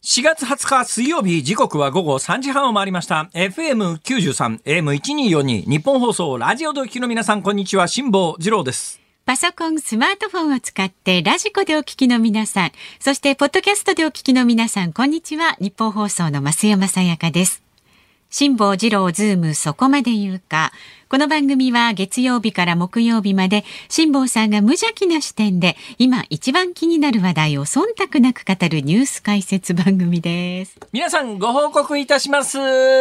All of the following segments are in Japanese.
4月20日水曜日、時刻は午後3時半を回りました。FM93、AM1242、日本放送、ラジオでお聞きの皆さん、こんにちは。辛坊治郎です。 パソコン、スマートフォンを使ってラジコでお聞きの皆さん、そしてポッドキャストでお聞きの皆さん、こんにちは。日本放送の増山さやかです。辛坊治郎ズームそこまで言うか。この番組は月曜日から木曜日まで辛坊さんが無邪気な視点で今一番気になる話題を忖度なく語るニュース解説番組です。 皆さんご報告いたします。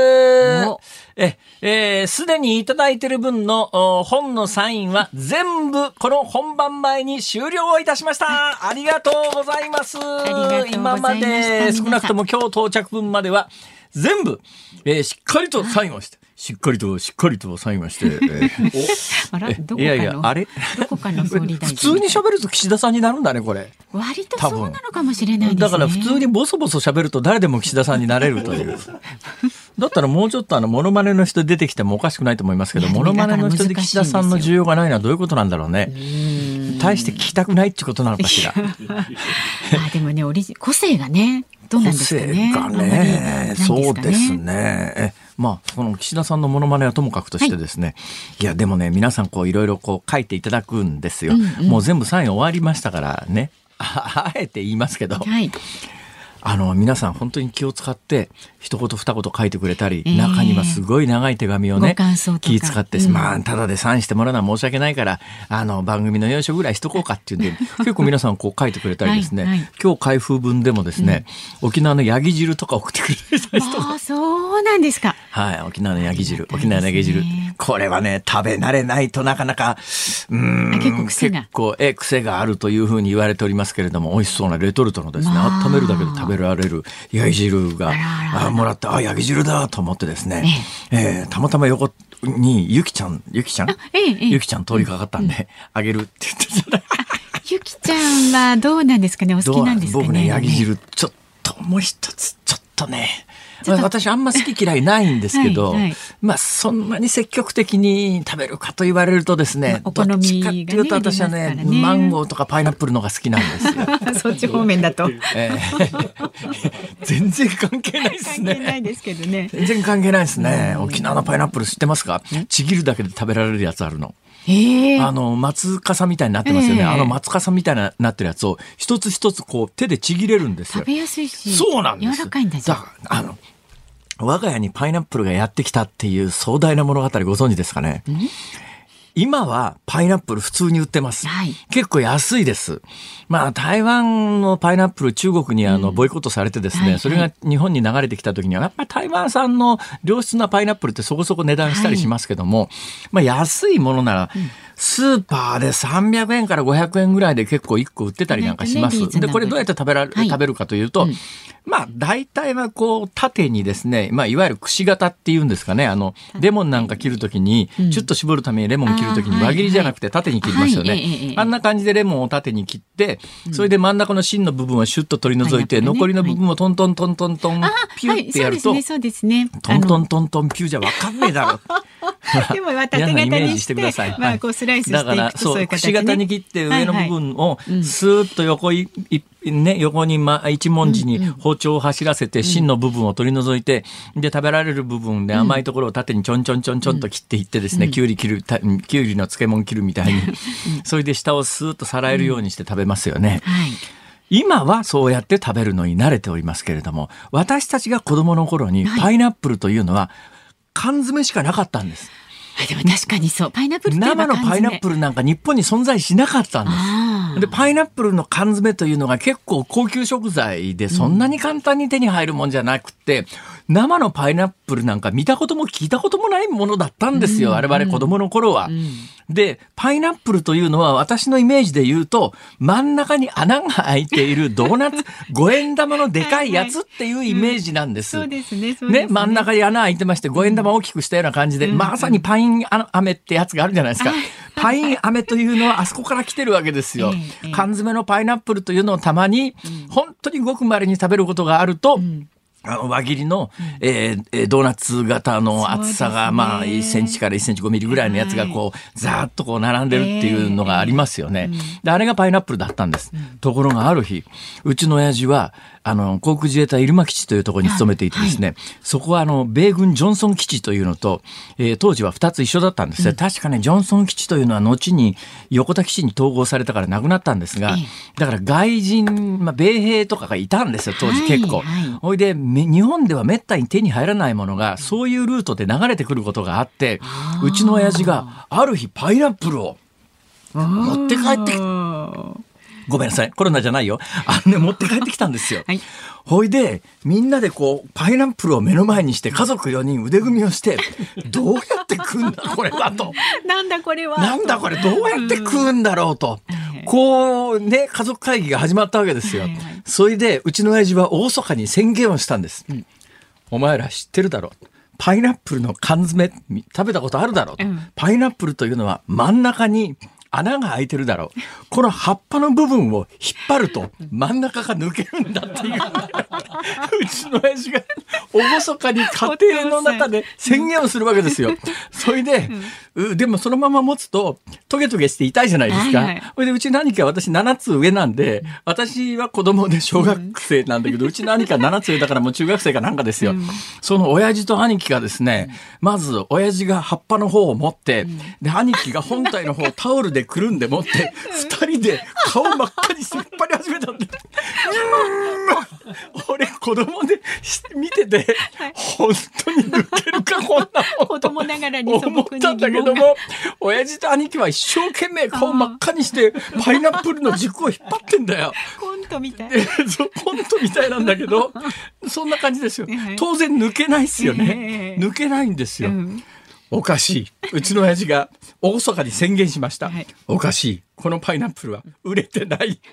すでにいただいている分の本のサインは全部この本番前に終了いたしました。ありがとうございます。今まで少なくとも今日到着分までは全部、しっかりとサインをして、しっかりとサインをして、 あら、どこかの、あれどこかの総理大臣。 普通に喋ると岸田さんになるんだね、これ。 割とそうなのかもしれないですね。 だから普通にボソボソ喋ると誰でも岸田さんになれるという。だったらもうちょっとモノマネの人出てきてもおかしくないと思いますけど、モノマネの人で岸田さんの需要がないのはどういうことなんだろうね。大して聞きたくないってことなのかしら。 でもね、個性がね、どうなんですかね。 個性がね、そうですね。まあ、この岸田さんのモノマネはともかくとしてですね、いやでもね、皆さんいろいろ書いていただくんですよ。もう全部サイン終わりましたからね、あえて言いますけど、皆さん本当に気を使って一言二言書いてくれたり、中にはすごい長い手紙をね気遣って、ただでサインしてもらうのは申し訳ないから番組の要所ぐらいしとこうかっていうんで結構皆さん書いてくれたりですね、今日開封分でもですね、沖縄のヤギ汁とか送ってくれたりとか。 そうなんですか。 はい、沖縄のヤギ汁、沖縄のヤギ汁、これはね食べ慣れないとなかなか結構癖があるというふうに言われておりますけれども、美味しそうなレトルトのですね、温めるだけで食べられるヤギ汁がもらって、ヤギ汁だと思ってですね、たまたま横にゆきちゃん通りかかったんで、あげるって言ってた。 ゆきちゃんはどうなんですかね、お好きなんですかね。 僕ね、ヤギ汁ちょっともう一つちょっとね、私あんま好き嫌いないんですけど、そんなに積極的に食べるかと言われるとですね、どっちかっていうと私はね、マンゴーとかパイナップルのが好きなんですよ。 そっち方面だと、 全然関係ないですね。 関係ないですけどね。 全然関係ないですね。沖縄のパイナップル知ってますか？ちぎるだけで食べられるやつあるの。松笠みたいになってますよね。松笠みたいになってるやつを一つ一つ手でちぎれるんですよ。 食べやすいし、 そうなんです。 柔らかいんだじゃん。我が家にパイナップルがやってきたっていう壮大な物語ご存知ですかね。今はパイナップル普通に売ってます。結構安いです。台湾のパイナップル中国にボイコットされてですね、それが日本に流れてきた時にはやっぱり台湾産の良質なパイナップルってそこそこ値段したりしますけども、安いものならスーパーで300円から500円ぐらいで結構1個売ってたりなんかします。でこれどうやって食べるかというと、大体は縦にですね、いわゆるくし形っていうんですかね、レモンなんか切るときに、ちょっと絞るためにレモン切るときに輪切りじゃなくて縦に切りますよね。あんな感じでレモンを縦に切って、それで真ん中の芯の部分をシュッと取り除いて、残りの部分をトントントントントンピュッてやると、トントントントンピューじゃわかんねえだろ。 でも縦型にして、スライスしていくとそういう形ね。 だからくし形に切って上の部分をスーッと横に一文字に包丁を走らせて芯の部分を取り除いて、で食べられる部分で甘いところを縦にちょんちょんちょんちょんと切っていってですね、きゅうりの漬物切るみたいにそれで下をスーッとさらえるようにして食べますよね。今はそうやって食べるのに慣れておりますけれども、私たちが子供の頃にパイナップルというのは缶詰しかなかったんです。 でも確かにそう、パイナップルって生のパイナップルなんか日本に存在しなかったんです。でパイナップルの缶詰というのが結構高級食材で、そんなに簡単に手に入るもんじゃなくて、生のパイナップルなんか見たことも聞いたこともないものだったんですよ、我々子供の頃は。でパイナップルというのは私のイメージで言うと、真ん中に穴が開いているドーナツ5円玉のでかいやつっていうイメージなんです。 そうですね。 真ん中に穴開いてまして、5円玉を大きくしたような感じで、まさにパイン飴ってやつがあるじゃないですか。パイン飴というのはあそこから来てるわけですよ。缶詰のパイナップルというのをたまに本当にごく稀に食べることがあると、輪切りの、ドーナツ型の厚さが1センチから1センチ5ミリぐらいのやつがザーッと並んでるっていうのがありますよね。であれがパイナップルだったんです。ところがある日、うちの親父は航空自衛隊入間基地というところに勤めていてですね、そこは米軍ジョンソン基地というのと、当時は2つ一緒だったんですね。確かね、ジョンソン基地というのは後に横田基地に統合されたからなくなったんですが、だから外人、米兵とかがいたんですよ、当時結構。ほいで、日本ではめったに手に入らないものが、そういうルートで流れてくることがあって、うちの親父がある日パイナップルを持って帰ってごめんなさい、コロナじゃないよ。持って帰ってきたんですよ。ほいで、みんなでパイナップルを目の前にして、家族4人腕組みをして、どうやって食うんだこれはと。 なんだこれは。 なんだこれ、どうやって食うんだろうと。家族会議が始まったわけですよ。それで、うちの親父は厳かに宣言をしたんです。お前ら知ってるだろう。パイナップルの缶詰、食べたことあるだろうと。パイナップルというのは真ん中に、穴が開いてるだろう。この葉っぱの部分を引っ張ると真ん中が抜けるんだっていう。うちの親父が厳かに家庭の中で宣言をするわけですよ。それで、でもそのまま持つとトゲトゲして痛いじゃないですか。それでうちの兄貴は私7つ上なんで、私は子供で小学生なんだけど、うちの兄貴は7つ上だからもう中学生かなんかですよ。その親父と兄貴がですね、まず親父が葉っぱの方を持って、で兄貴が本体の方をタオルでくるんで持って2人で顔真っ赤にして引っ張り始めたんで俺子供で見てて、本当に抜けるかこんなもん子供ながらに思ったんだけども、親父と兄貴は一生懸命顔真っ赤にしてパイナップルの軸を引っ張ってんだよ。 コントみたい。 そうコントみたいなんだけど、そんな感じですよ。当然抜けないっすよね。抜けないんですよ。おかしい。うちの親父が厳かに宣言しました。おかしい。このパイナップルは売れてないって。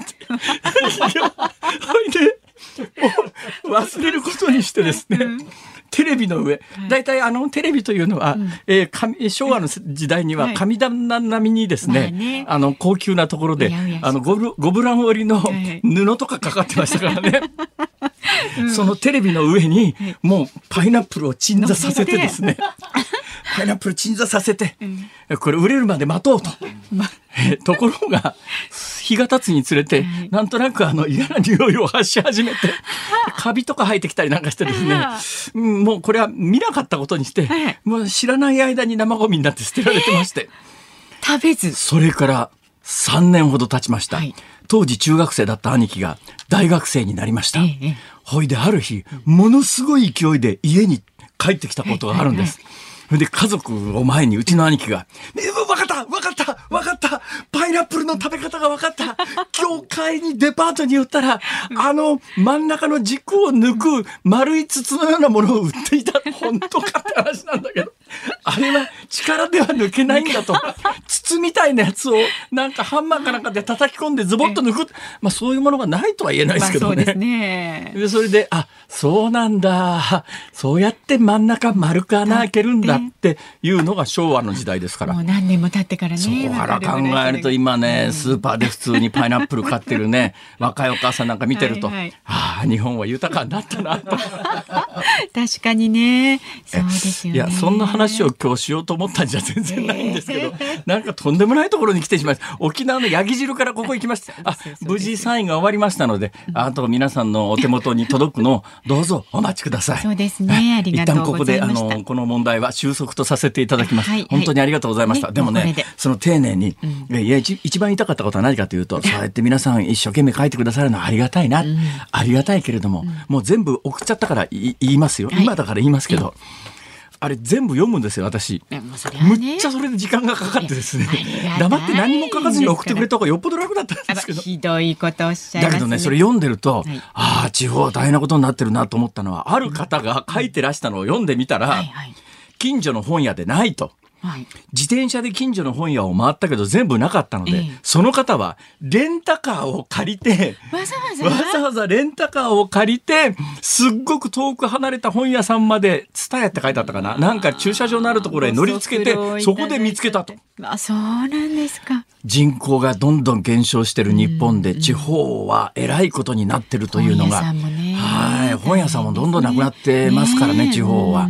忘れることにしてですね、テレビの上、大体テレビというのは、昭和の時代には神棚並みにですね、高級なところでゴブラン織りの布とかかかってましたからね。そのテレビの上にもうパイナップルを鎮座させてですね、パイナップル鎮座させて、これ売れるまで待とうと。ところが日が経つにつれて、なんとなく嫌な匂いを発し始めて、カビとか生えてきたりなんかしてですね、もうこれは見なかったことにして、もう知らない間に生ゴミになって捨てられてまして、 食べず。 それから3年ほど経ちました。当時中学生だった兄貴が大学生になりました。ほいである日、ものすごい勢いで家に帰ってきたことがあるんです。で家族を前にうちの兄貴がわかったパイナップルの食べ方がわかった、今日帰りにデパートに寄ったら真ん中の軸を抜く丸い筒のようなものを売っていた。本当かって話なんだけど、あれは力では抜けないんだと。筒みたいなやつをなんかハンマーかなんかで叩き込んでズボッと抜く、そういうものがないとは言えないですけどね。 そうですね。 でそれでそうなんだ、そうやって真ん中丸く穴開けるんだっていうのが昭和の時代ですから。 もう何年も経ってからね。 そこから考えると今ね、スーパーで普通にパイナップル買ってるね若いお母さんなんか見てると、日本は豊かになったなと。 確かにね。そうですよね。 いや、そんな話を今日しようと思ったんじゃ全然ないんですけど、なんかとんでもないところに来てしまいました。沖縄のヤギ汁からここ行きました。無事サインが終わりましたので、あと皆さんのお手元に届くのをどうぞお待ちください。 そうですね。ありがとうございました。 一旦ここでこの問題は収束とさせていただきます。本当にありがとうございました。でもね、その丁寧に、一番言いたかったことは何かというと、そうやって皆さん一生懸命書いてくださるのはありがたいな、ありがたいけれども、もう全部送っちゃったから言いますよ。今だから言いますけど、あれ全部読むんですよ私。むっちゃそれで時間がかかってですね、黙って何も書かずに送ってくれた方がよっぽど楽だったんですけど。 ひどいことおっしゃいますね。 だけどね、それ読んでると、地方は大変なことになってるなと思ったのは、ある方が書いてらしたのを読んでみたら、近所の本屋でないと。自転車で近所の本屋を回ったけど全部なかったので、その方はレンタカーを借りて、わざわざレンタカーを借りて、すっごく遠く離れた本屋さんまで、ツタヤって書いてあったかな、なんか駐車場のあるところへ乗りつけて、そこで見つけたと。 そうなんですか。 人口がどんどん減少してる日本で、地方はえらいことになってるというのが、本屋さんもどんどんなくなってますからね、地方は。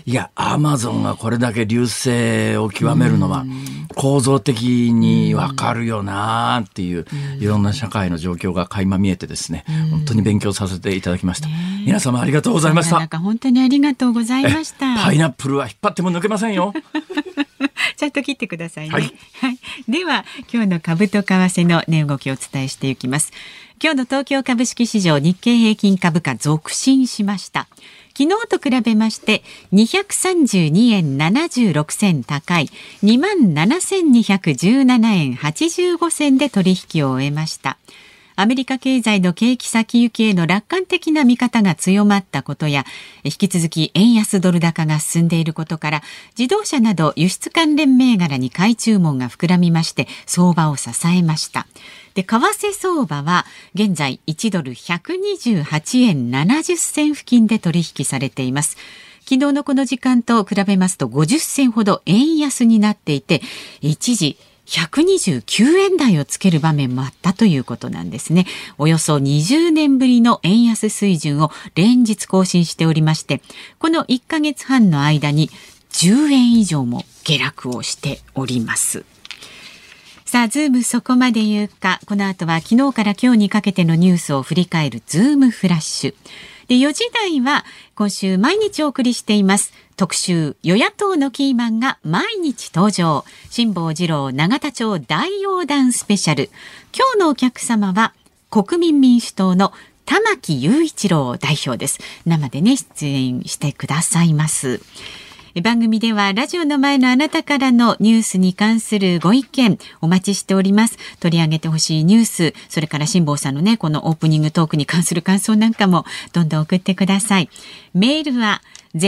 いや、アマゾンがこれだけ隆盛を極めるのは構造的にわかるよなっていう、いろんな社会の状況が垣間見えてですね、本当に勉強させていただきました。皆様ありがとうございました。 なんか本当にありがとうございました。 パイナップルは引っ張っても抜けませんよ。 ちゃんと切ってくださいね。 はいはい、では今日の株と為替の値動きをお伝えしていきます。今日の東京株式市場、日経平均株価続伸しました。昨日と比べまして232円76銭高い 27,217 円85銭で取引を終えました。アメリカ経済の景気先行きへの楽観的な見方が強まったことや、引き続き円安ドル高が進んでいることから、自動車など輸出関連銘柄に買い注文が膨らみまして、相場を支えました。で、為替相場は現在1ドル128円70銭付近で取引されています。昨日のこの時間と比べますと50銭ほど円安になっていて、一時129円台をつける場面もあったということなんですね。およそ20年ぶりの円安水準を連日更新しておりまして、この1ヶ月半の間に10円以上も下落をしております。さあ、ズームそこまで言うか。この後は昨日から今日にかけてのニュースを振り返るズームフラッシュ。で、4時台は今週毎日お送りしています特集、与野党のキーマンが毎日登場、辛坊治郎永田町大横断スペシャル。今日のお客様は国民民主党の玉木雄一郎代表です。生でね、出演してくださいます。番組ではラジオの前のあなたからのニュースに関するご意見お待ちしております。取り上げてほしいニュース、それから辛坊さんのね、このオープニングトークに関する感想なんかもどんどん送ってください。メールは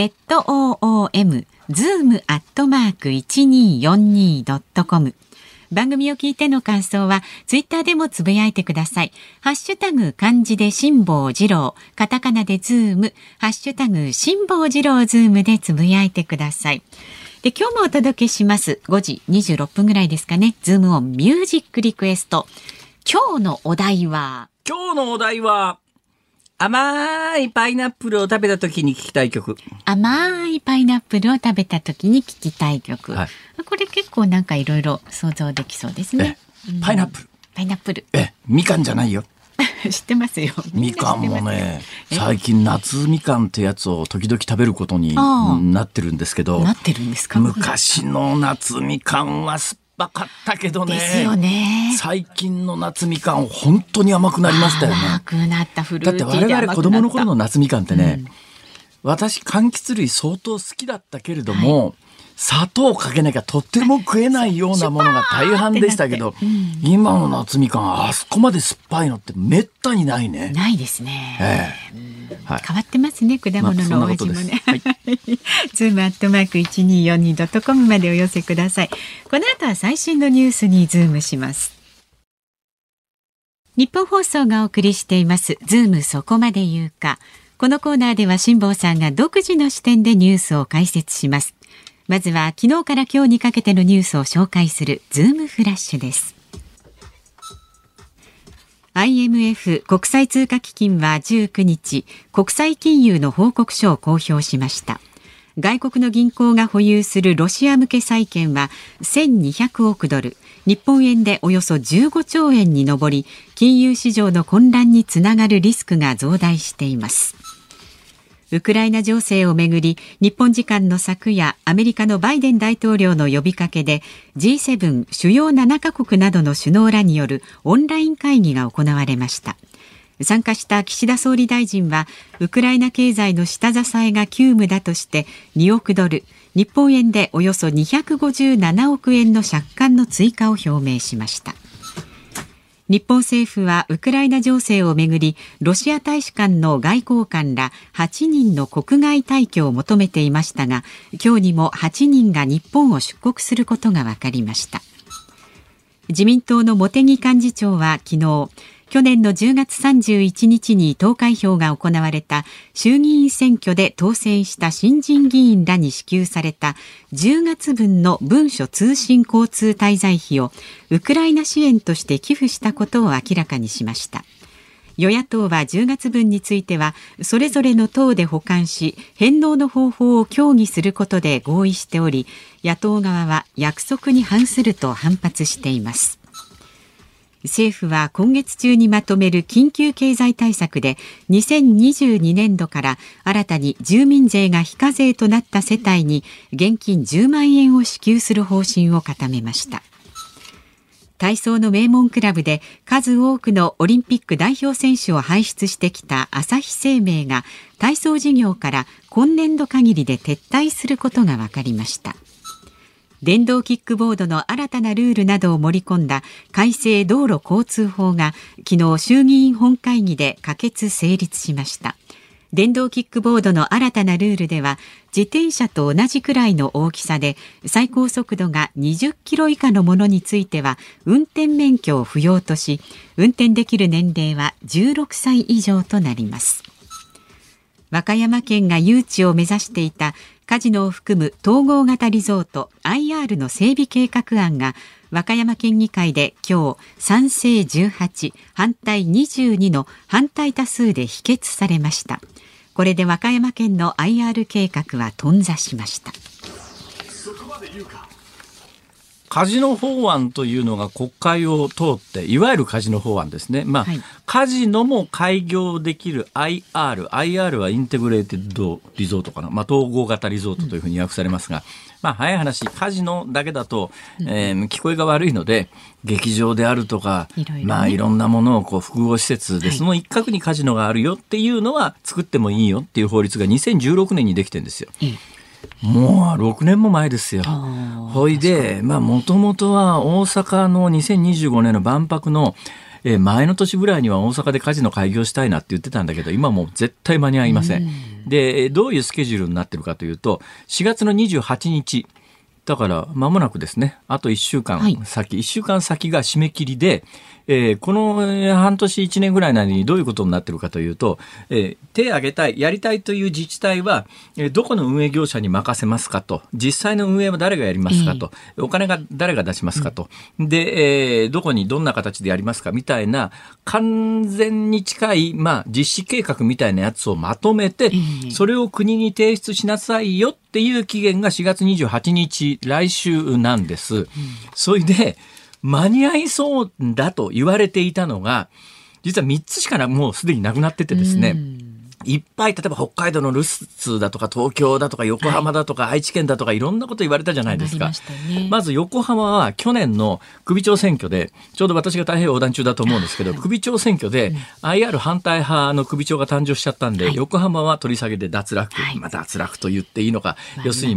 zoom@1242.com。番組を聞いての感想はツイッターでもつぶやいてください。ハッシュタグ漢字で辛坊治郎、カタカナでズーム、ハッシュタグ辛坊治郎ズームでつぶやいてください。で、今日もお届けします5時26分ぐらいですかね、ズームオンミュージックリクエスト。今日のお題は甘いパイナップルを食べた時に聴きたい曲。 甘いパイナップルを食べた時に聴きたい曲、はい、これ結構なんかいろいろ想像できそうですね。 パイナップル。みかんじゃないよ。 知ってますよ。 みかんもね、最近夏みかんってやつを時々食べることになってるんですけど。 なってるんですか？ 昔の夏みかんは酸っぱかったけどね。 ですよね。 最近の夏みかん本当に甘くなりましたよね。 甘くなった、フルーティーで甘くなった。 だって我々子供の頃の夏みかんってね、私柑橘類相当好きだったけれども、砂糖をかけなきゃとっても食えないようなものが大半でしたけど、今の夏みかんあそこまで酸っぱいのってめったにないね。 ないですね。 はい、 変わってますね、果物のお味もね。zoom@1242.com までお寄せください。この後は最新のニュースにズームします。日本放送がお送りしていますズームそこまで言うか。このコーナーでは辛坊さんが独自の視点でニュースを解説します。まずは昨日から今日にかけてのニュースを紹介するズームフラッシュです。IMF 国際通貨基金は19日、国際金融の報告書を公表しました。外国の銀行が保有するロシア向け債券は1200億ドル、日本円でおよそ15兆円に上り、金融市場の混乱につながるリスクが増大しています。ウクライナ情勢をめぐり、日本時間の昨夜、アメリカのバイデン大統領の呼びかけで G7 主要7カ国などの首脳らによるオンライン会議が行われました。参加した岸田総理大臣は、ウクライナ経済の下支えが急務だとして2億ドル、日本円でおよそ257億円の借款の追加を表明しました。日本政府はウクライナ情勢をめぐり、ロシア大使館の外交官ら8人の国外退去を求めていましたが、今日にも8人が日本を出国することが分かりました。自民党の茂木幹事長は昨日、去年の10月31日に投開票が行われた衆議院選挙で当選した新人議員らに支給された10月分の文書通信交通滞在費をウクライナ支援として寄付したことを明らかにしました。 与野党は10月分についてはそれぞれの党で保管し返納の方法を協議することで合意しており、野党側は約束に反すると反発しています。政府は今月中にまとめる緊急経済対策で2022年度から新たに住民税が非課税となった世帯に現金10万円を支給する方針を固めました。体操の名門クラブで数多くのオリンピック代表選手を輩出してきた朝日生命が体操事業から今年度限りで撤退することが分かりました。電動キックボードの新たなルールなどを盛り込んだ改正道路交通法が昨日衆議院本会議で可決成立しました。電動キックボードの新たなルールでは自転車と同じくらいの大きさで最高速度が20キロ以下のものについては運転免許を不要とし、運転できる年齢は16歳以上となります。和歌山県が誘致を目指していたカジノを含む統合型リゾート IR の整備計画案が和歌山県議会で今日賛成18反対22の反対多数で否決されました。これで和歌山県の IR 計画は頓挫しました。 カジノ法案というのが国会を通って、いわゆるカジノ法案ですね。カジノも開業できる IR はインテグレーテッドリゾートかな、統合型リゾートというふうに訳されますが、早い話、カジノだけだと、聞こえが悪いので、劇場であるとか、いろんなものを複合施設で、その一角にカジノがあるよっていうのは作ってもいいよっていう法律が2016年にできてるんですよ。もう6年も前ですよ。ほいで、もともとは大阪の2025年の万博の前の年ぐらいには大阪でカジノ開業したいなって言ってたんだけど、今もう絶対間に合いません。で、どういうスケジュールになってるかというと、4月の28日、だから間もなくですね、あと1週間先、1週間先が締め切りで、この半年1年ぐらいの間にどういうことになっているかというと、手を挙げたい、やりたいという自治体は、どこの運営業者に任せますかと、実際の運営は誰がやりますかと、お金が誰が出しますかと、で、どこにどんな形でやりますかみたいな、完全に近い、実施計画みたいなやつをまとめて、それを国に提出しなさいよっていう期限が4月28日、来週なんです。それで、間に合いそうだと言われていたのが、実は3つしかもうすでになくなっててですね、いっぱい、例えば北海道の留守だとか東京だとか横浜だとか愛知県だとかいろんなこと言われたじゃないですか。まず横浜は去年の首長選挙で、ちょうど私が太平洋横断中だと思うんですけど、首長選挙で IR 反対派の首長が誕生しちゃったんで、横浜は取り下げで脱落、脱落と言っていいのか、要するに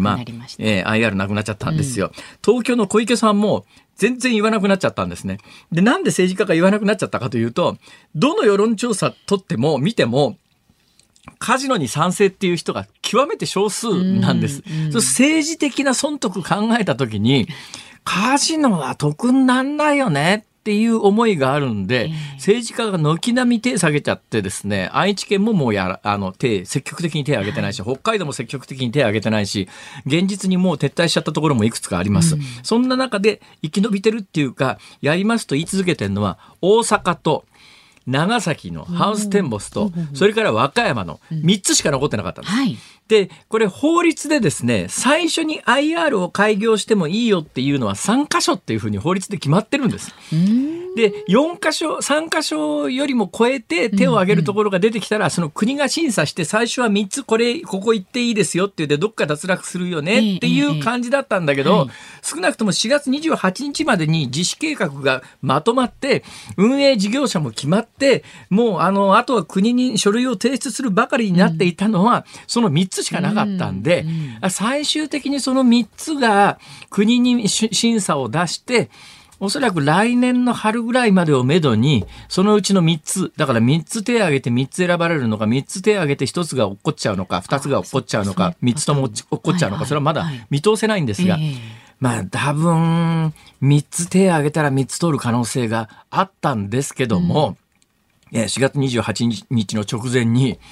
IR なくなっちゃったんですよ。東京の小池さんも全然言わなくなっちゃったんですね。で、なんで政治家が言わなくなっちゃったかというと、どの世論調査取っても見ても、カジノに賛成っていう人が極めて少数なんです。政治的な損得考えたときに、カジノは得になんないよねっていう思いがあるんで、政治家が軒並み手下げちゃってですね、愛知県ももう積極的に手を挙げてないし、北海道も積極的に手を挙げてないし、現実にもう撤退しちゃったところもいくつかあります。そんな中で生き延びてるっていうか、やりますと言い続けてるのは、大阪と長崎のハウステンボスと、それから和歌山の3つしか残ってなかったんです。で、これ法律でですね、最初に IR を開業してもいいよっていうのは3カ所っていうふうに法律で決まってるんです。で、4カ所、3カ所よりも超えて手を挙げるところが出てきたら、その国が審査して最初は3つここ行っていいですよって言ってどっか脱落するよねっていう感じだったんだけど、少なくとも4月28日までに実施計画がまとまって、運営事業者も決まって、もうあとは国に書類を提出するばかりになっていたのは、その3つしかなかったんで、最終的にその3つが国に審査を出して、おそらく来年の春ぐらいまでをめどに、そのうちの3つ、だから3つ手を挙げて3つ選ばれるのか、3つ手を挙げて1つが落っこっちゃうのか、2つが落っこっちゃうのか、3つとも落っこっちゃうのか、それはまだ見通せないんですが、多分、3つ手を挙げたら3つ通る可能性があったんですけども、4月28日の直前に、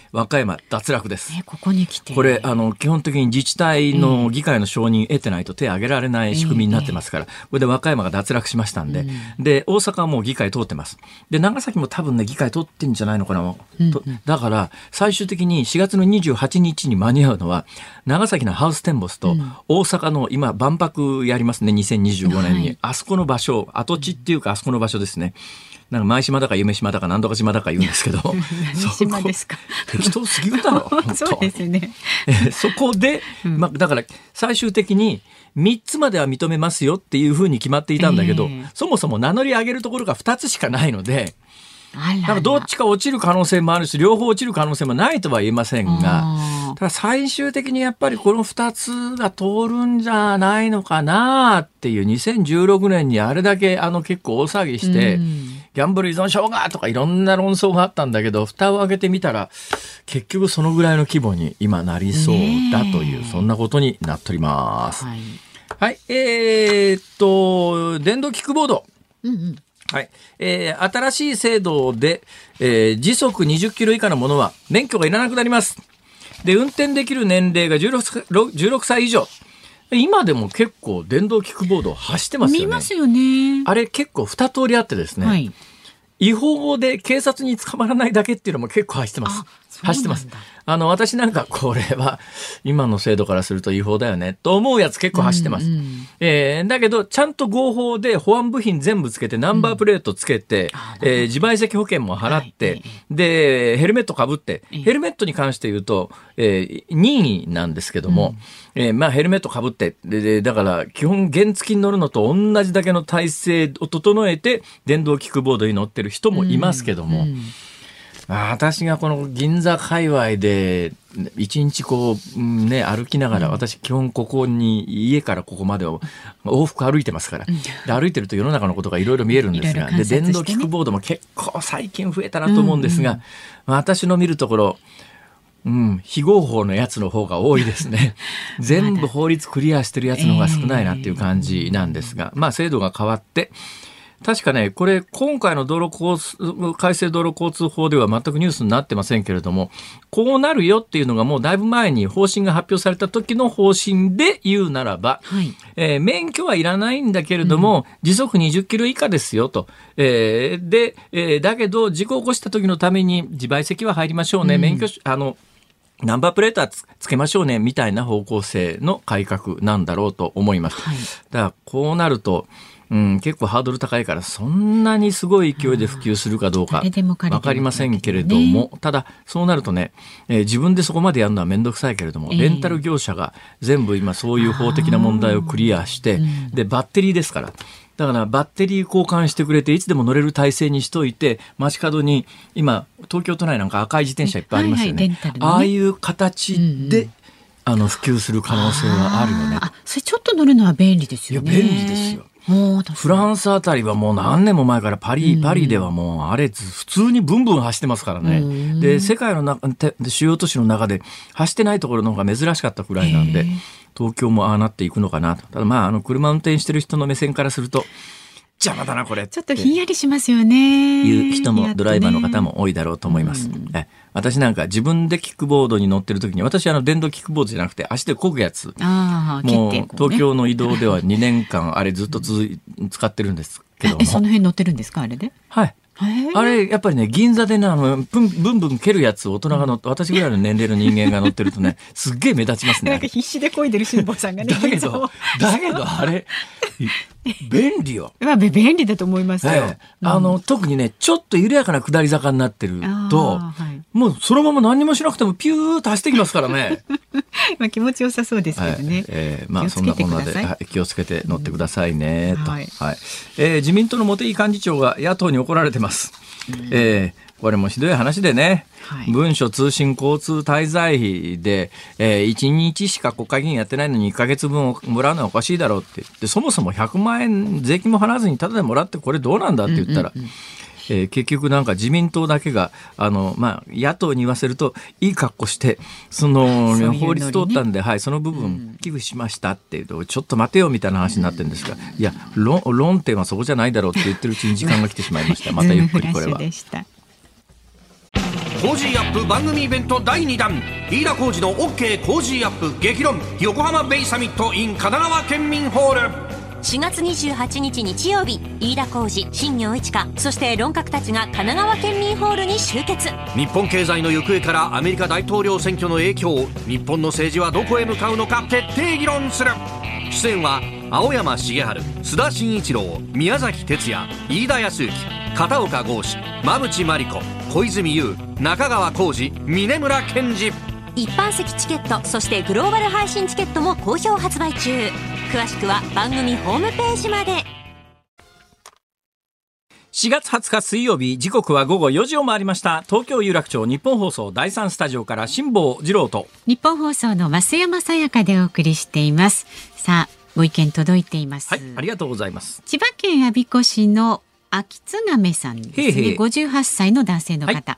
和歌山脱落です。 ここに来てこれ基本的に自治体の議会の承認得てないと手を挙げられない仕組みになってますから、これで和歌山が脱落しましたんで、で大阪はもう議会通ってます。で長崎も多分ね議会通ってんじゃないのかな、だから最終的に4月の28日に間に合うのは長崎のハウステンボスと大阪の今万博やりますね、2025年に、あそこの場所、跡地っていうかあそこの場所ですね。なんか前島だか夢島だか何とか島だか言うんですけど何島ですか適当すぎるだろそうですねそこで、だから最終的に3つまでは認めますよっていうふうに決まっていたんだけど、そもそも名乗り上げるところが2つしかないので、だからどっちか落ちる可能性もあるし両方落ちる可能性もないとは言えませんが、ただ最終的にやっぱりこの2つが通るんじゃないのかなっていう、2016年にあれだけ結構大騒ぎして、ギャンブル依存症がとかいろんな論争があったんだけど、蓋を開けてみたら結局そのぐらいの規模に今なりそうだという、そんなことになっております。はい、電動キックボード、はい、新しい制度で、時速20キロ以下のものは免許がいらなくなります。で運転できる年齢が 16歳以上。今でも結構電動キックボード走ってますよね。 見ますよね。 あれ結構2通りあってですね、はい、違法で警察に捕まらないだけっていうのも結構走ってます。走ってます。私なんかこれは今の制度からすると違法だよねと思うやつ結構走ってます。だけどちゃんと合法で保安部品全部つけてナンバープレートつけて、自賠責保険も払って、でヘルメットかぶって、ヘルメットに関して言うと、任意なんですけども、ヘルメットかぶってだから基本原付に乗るのと同じだけの体制を整えて電動キックボードに乗ってる人もいますけども、私がこの銀座界隈で一日こう、歩きながら、私基本ここに家からここまでを往復歩いてますから、で歩いてると世の中のことがいろいろ見えるんですが、で電動キックボードも結構最近増えたなと思うんですが、私の見るところ非合法のやつの方が多いですね。全部法律クリアしてるやつの方が少ないなっていう感じなんですが、制度が変わって確かね、これ今回の改正道路交通法では全くニュースになってませんけれども、こうなるよっていうのがもうだいぶ前に方針が発表された時の方針で言うならば、免許はいらないんだけれども、時速20キロ以下ですよと、だけど事故を起こした時のために自賠責は入りましょうね、免許ナンバープレートは つけましょうねみたいな方向性の改革なんだろうと思います。だからこうなると結構ハードル高いからそんなにすごい勢いで普及するかどうか分かりませんけれども、ただそうなるとね、自分でそこまでやるのはめんどくさいけれども、レンタル業者が全部今そういう法的な問題をクリアして、でバッテリーですから、だからバッテリー交換してくれていつでも乗れる体制にしといて、街角に今東京都内なんか赤い自転車いっぱいありますよね、ああいう形で、普及する可能性はあるよね。 それちょっと乗るのは便利ですよね。 いや便利ですよ。フランスあたりはもう何年も前からパリではもうあれ普通にブンブン走ってますからね。で世界の主要都市の中で走ってないところの方が珍しかったくらいなんで、東京もああなっていくのかなと。ただ車運転してる人の目線からすると邪魔だなこれ、 ちょっとひんやりしますよね。 いう人もドライバーの方も多いだろうと思います。私なんか自分でキックボードに乗ってる時に、私電動キックボードじゃなくて足で漕ぐやつ、もう東京の移動では2年間あれずっと使ってるんですけども。 その辺乗ってるんですかあれで。 はい。あれやっぱりね、銀座でねブンブン蹴るやつ、大人が乗って、私ぐらいの年齢の人間が乗ってるとねすっげえ目立ちますね。 なんか必死で漕いでる辛坊さんがね。 だけどあれ便利よ。 便利だと思いますよ。 特にねちょっと緩やかな下り坂になってると、もうそのまま何もしなくてもピューッと走ってきますからね。 気持ちよさそうですけどね。 そんなこんなで気をつけて乗ってくださいねと。自民党の茂木幹事長が野党に怒られてます。これもひどい話でね、文書通信交通滞在費で、1日しか国会議員やってないのに1ヶ月分をもらうのはおかしいだろうってで、そもそも100万円税金も払わずにタダでもらってこれどうなんだって言ったら、結局なんか自民党だけが野党に言わせるといい格好して法律通ったんで、その部分寄付しましたっていうと、ちょっと待てよみたいな話になってるんですが、いや論点はそこじゃないだろうって言ってるうちに時間が来てしまいました。またゆっくりこれは。 コージーアップ番組イベント第2弾、飯田浩司の OK コージーアップ激論横浜ベイサミット in 神奈川県民ホール。 4月28日日曜日、飯田浩司、新業一華、そして論客たちが神奈川県民ホールに集結。 日本経済の行方からアメリカ大統領選挙の影響、日本の政治はどこへ向かうのか徹底議論する。出演は青山茂春、須田慎一郎、宮崎哲也、飯田康之、片岡剛志、馬淵真理子、小泉悠、中川浩二、峯村健二。 一般席チケット、そしてグローバル配信チケットも好評発売中。詳しくは番組ホームページまで。 4月20日水曜日、時刻は午後4時を回りました。東京有楽町日本放送第3スタジオから辛坊治郎と日本放送の増山さやかでお送りしています。さあ、ご意見届いています。 はい、ありがとうございます。 千葉県我孫子市の秋津亀さんですね。58歳の男性の方、はい、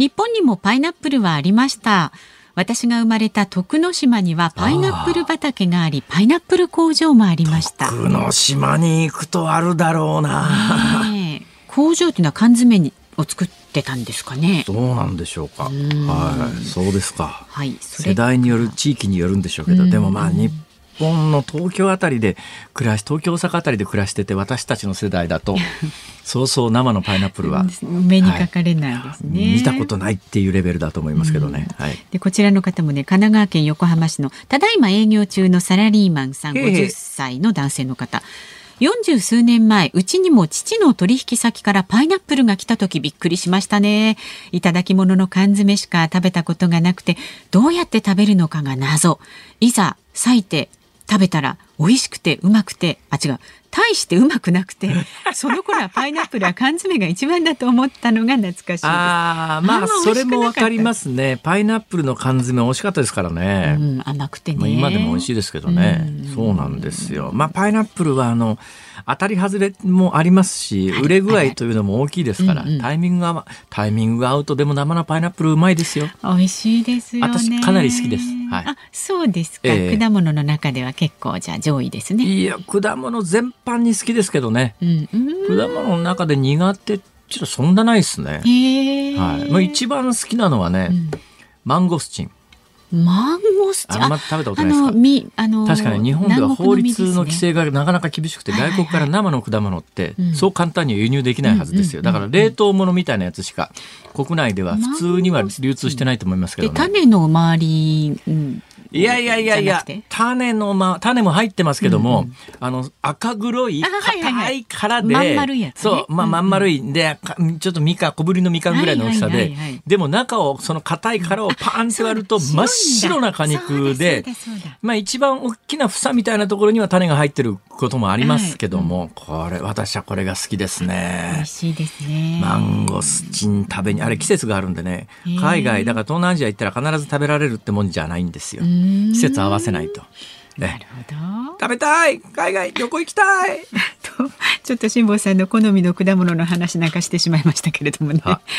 日本にもパイナップルはありました。私が生まれた徳之島にはパイナップル畑があり、パイナップル工場もありました。 徳之島に行くとあるだろうな、 工場というのは缶詰を作ってたんですかね。 どうなんでしょうか。はい、そうですか、はい、世代による、地域によるんでしょうけど、でもまあ日本の東京あたりで東京大阪あたりで暮らしてて、私たちの世代だとそうそう生のパイナップルは目にかかれないですね、 見たことないっていうレベルだと思いますけどね、はい、 でこちらの方もね、神奈川県横浜市のただいま営業中のサラリーマンさん、50歳の男性の方。40数年前、うちにも父の取引先からパイナップルが来た時びっくりしましたね。いただき物の缶詰しか食べたことがなくて、どうやって食べるのかが謎。いざ裂いて食べたら美味しくてうまくて、大してうまくなくて、その頃はパイナップルは缶詰が一番だと思ったのが懐かしいです。 まあそれもわかりますね。パイナップルの缶詰美味しかったですからね、 甘くてね、 今でも美味しいですけどね、そうなんですよ。パイナップルは当たり外れもありますし、売れ具合というのも大きいですから、タイミングが合うと、でも生のパイナップルうまいですよ。 美味しいですよね。 私かなり好きです、はい、 そうですか、果物の中では結構じゃあ上位ですね。 いや、果物全般に好きですけどね、果物の中で苦手ちょっとそんなないですね。はい、一番好きなのはね、マンゴスチン。 マンゴスチン、 あんま食べたことないですか。確かに日本では法律の規制がなかなか厳しくて、外国から生の果物ってそう簡単には輸入できないはずですよ。だから冷凍物みたいなやつしか国内では普通には流通してないと思いますけどね。 種の周り、 いや種も入ってますけども、赤黒い硬い殻で、 まん丸いやつね。 そう、まん丸いで、ちょっと小ぶりのみかんぐらいの大きさで、でも中をその硬い殻をパンって割ると真っ白な果肉で、一番大きな房みたいなところには種が入ってることもありますけども、私はこれが好きですね。 美味しいですね。 マンゴスチン食べに、あれ季節があるんでね、海外だから東南アジア行ったら必ず食べられるってもんじゃないんですよ。季節合わせないと、 なるほど。 食べたい、海外旅行行きたいちょっと辛坊さんの好みの果物の話なんかしてしまいましたけれどもね、はい、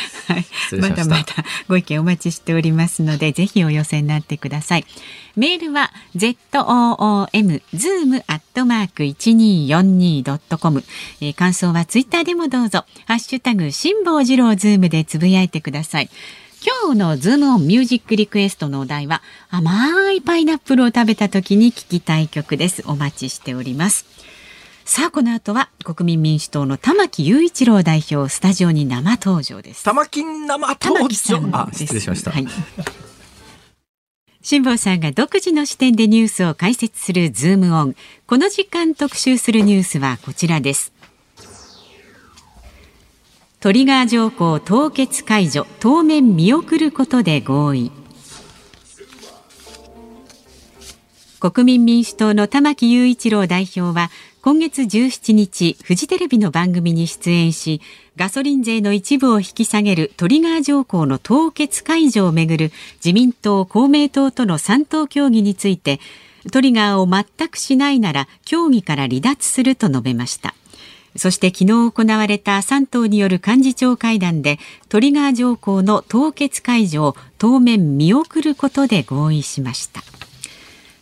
またご意見お待ちしておりますので、ぜひお寄せになってください。メールは zoom@1242.com、感想はツイッターでもどうぞ、ハッシュタグ辛坊治郎ズームでつぶやいてください。今日のズームオンミュージックリクエストのお題は、甘いパイナップルを食べた時に聴きたい曲です。お待ちしております。さあ、この後は国民民主党の玉木雄一郎代表、スタジオに生登場です。 玉木生登場。失礼しました。 辛坊さんが独自の視点でニュースを解説するズームオン。この時間特集するニュースはこちらです。トリガー条項凍結解除、当面見送ることで合意。国民民主党の玉木雄一郎代表は今月17日、フジテレビの番組に出演し、ガソリン税の一部を引き下げるトリガー条項の凍結解除をめぐる自民党公明党との3党協議について、トリガーを全くしないなら協議から離脱すると述べました。そして昨日行われた3党による幹事長会談で、トリガー条項の凍結解除を当面見送ることで合意しました。さあ、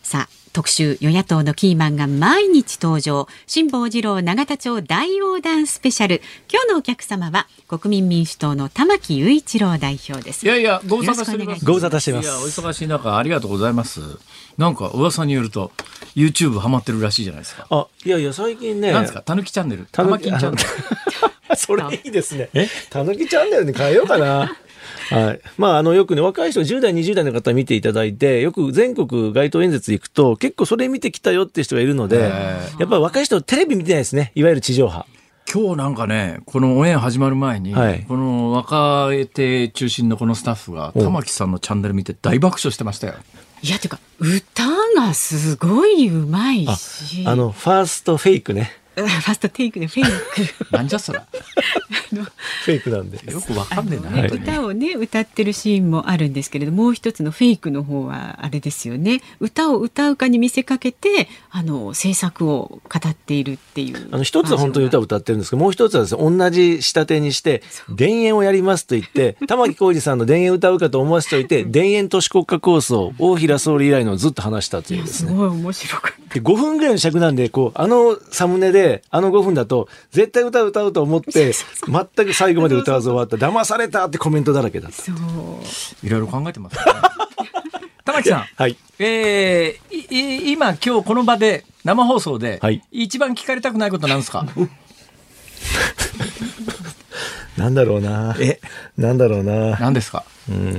特集与野党のキーマンが毎日登場。辛坊治郎永田町大横断スペシャル。今日のお客様は国民民主党の玉木雄一郎代表です。 いやいや、ご無沙汰しております。 ご無沙汰してます。 いや、お忙しい中ありがとうございます。なんか噂によると YouTube ハマってるらしいじゃないですか。 いやいや、最近ね。 なんですか、たぬきチャンネル、玉木チャンネル。 それいいですね。たぬきチャンネルに変えようかな。はい。まあ、よくね、若い人、10代、20代の方見ていただいて、よく全国街頭演説行くと、結構それ見てきたよっていう人がいるので、やっぱり若い人、テレビ見てないですね。いわゆる地上波。 今日なんかね、このオンエア始まる前に、はい、この若手中心のこのスタッフが、玉木さんのチャンネル見て大爆笑してましたよ。 いや、てか、歌がすごいうまいし。 ファーストフェイクね。 ファーストテイクでフェイクなんじゃそらフェイクなんでよくわかんねえな、 歌をね歌ってるシーンもあるんですけれども、う一つのフェイクの方はあれですよね、歌を歌うかに見せかけて制作を語っているっていう。 一つは本当に歌を歌ってるんですけど、もう一つはですね、同じ仕立てにして田園をやりますと言って玉置浩二さんの田園歌うかと思わせておいて田園都市国家構想大平総理以来のずっと話したというですね。 すごい面白かった。 で5分ぐらいの尺なんで、サムネで5分だと絶対歌うと思って全く最後まで歌わず終わった、騙されたってコメントだらけだった。 そういろいろ考えてますね玉木さん、 はい、 今日この場で生放送で、 はい、 一番聞かれたくないことなんですかなんだろうな。なんだろうな。 何ですか。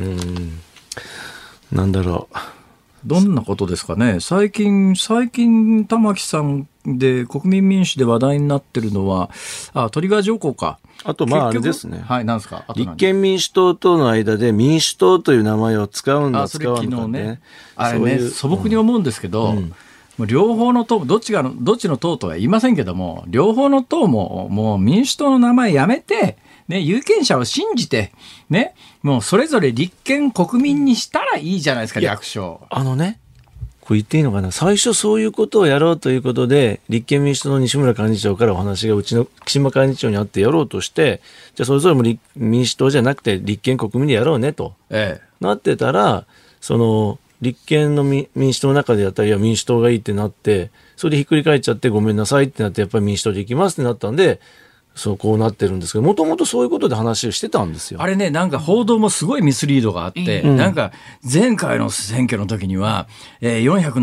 なんだろう。 どんなことですかね。最近玉木さんで国民民主で話題になってるのはトリガー条項か。 あとあれですね。 はい、なんですか。 立憲民主党との間で民主党という名前を使うんだ使わんだね。 あれね、素朴に思うんですけど、もう両方の党、どっちの党とは言いませんけども、両方の党ももう民主党の名前やめて。ね、有権者を信じて、ね、もうそれぞれ立憲国民にしたらいいじゃないですか、略称。 これ言っていいのかな。最初そういうことをやろうということで、立憲民主党の西村幹事長からお話がうちの岸間幹事長にあってやろうとして、じゃあそれぞれも民主党じゃなくて立憲国民でやろうねと、なってたら、立憲の民主党の中でやったら、いや民主党がいいってなって、それでひっくり返っちゃってごめんなさいってなって、やっぱり民主党で行きますってなったんで、こうなってるんですけど、もともとそういうことで話をしてたんですよ。 あれね、なんか報道もすごいミスリードがあって、なんか前回の選挙の時には、400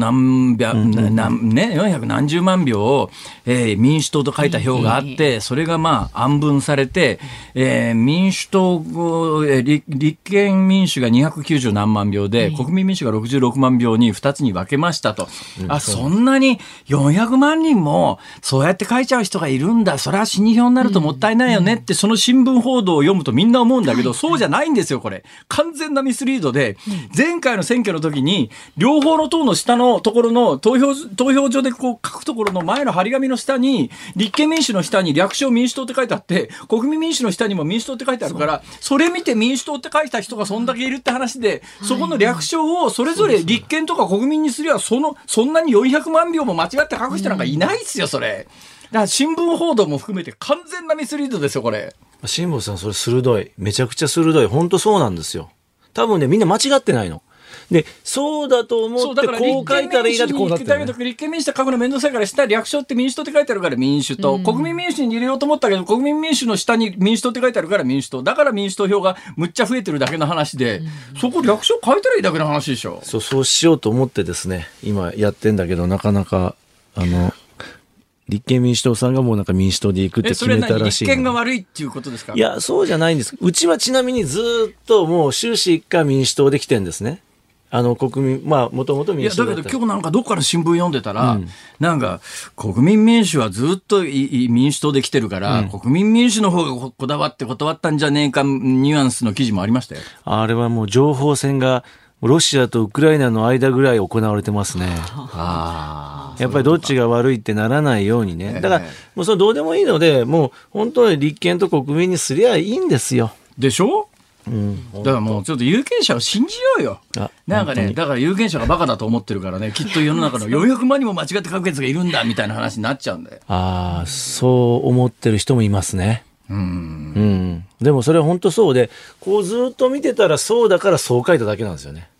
何十万票を、民主党と書いた票があって、それが暗分されて、民主党、立憲民主が290何万票で、国民民主が66万票に2つに分けましたと。そんなに400万人もそうやって書いちゃう人がいるんだ。それは死に票になるともったいないよねって、その新聞報道を読むとみんな思うんだけど、そうじゃないんですよ。これ完全なミスリードで、前回の選挙の時に両方の党の下のところの投票所で書くところの前の張り紙の下に立憲民主の下に略称民主党って書いてあって、国民民主の下にも民主党って書いてあるから、それ見て民主党って書いた人がそんだけいるって話で、そこの略称をそれぞれ立憲とか国民にすりゃそんなに400万票も間違って書く人なんかいないっすよ、それ。だから新聞報道も含めて完全なミスリードですよ、これ。 辛坊さん、それ鋭い。めちゃくちゃ鋭い。本当そうなんですよ。多分ね、みんな間違ってないの。で、そうだと思ってこう書いたらいいなってこうなってる、ね。立憲民主と書くのめんどくさいから下略称って民主党って書いてあるから民主党。国民民主に入れようと思ったけど、国民民主の下に民主党って書いてあるから民主党。だから民主党票がむっちゃ増えてるだけの話で、そこ略称書いたらいいだけの話でしょ。 そうしようと思ってですね、今やってんだけど、なかなか、立憲民主党さんがもうなんか民主党で行くって決めたらしい。 立憲が悪いっていうことですか。 いや、そうじゃないんです。うちはちなみにずっともう終始一回民主党で来てるんですね。国民、もともと民主党だった。 いや、だけど今日なんかどっかの新聞読んでたら、なんか国民民主はずっと民主党で来てるから、国民民主の方がこだわって断ったんじゃねえかニュアンスの記事もありましたよ。 あれはもう情報戦がロシアとウクライナの間ぐらい行われてますね。やっぱりどっちが悪いってならないようにね。だからもうそれどうでもいいので、もう本当に立憲と国民にすりゃいいんですよ。 でしょ。だからもうちょっと有権者を信じようよ。なんかね、だから有権者がバカだと思ってるからね、きっと世の中の400万人も間違って書くやつがいるんだみたいな話になっちゃうんだよ。 そう思ってる人もいますね。でもそれは本当そうで、こうずっと見てたらそうだからそう書いただけなんですよね。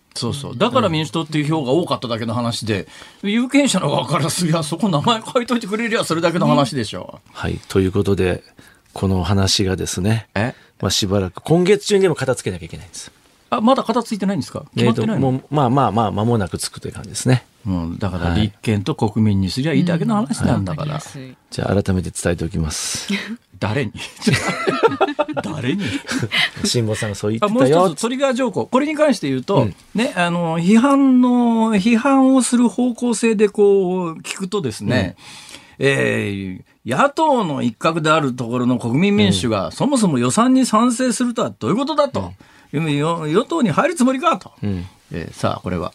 そうそう。だから民主党っていう票が多かっただけの話で、有権者の側からすりゃそこ名前書いといてくれりゃそれだけの話でしょ。 はい。ということで、この話がですね、しばらく今月中にでも片付けなきゃいけないんです。 まだ片付いてないんですか？決まってないの？ もう間もなくつくという感じですね。 だから立憲と国民にすりゃいいだけの話なんだから。 じゃあ改めて伝えておきます。 誰に誰に辛坊さんがそう言ってたよ。 もう一つトリガー条項、これに関して言うと、ね、批判をする方向性でこう聞くとですね、野党の一角であるところの国民民主が、そもそも予算に賛成するとはどういうことだと、与党に入るつもりかと、さあこれは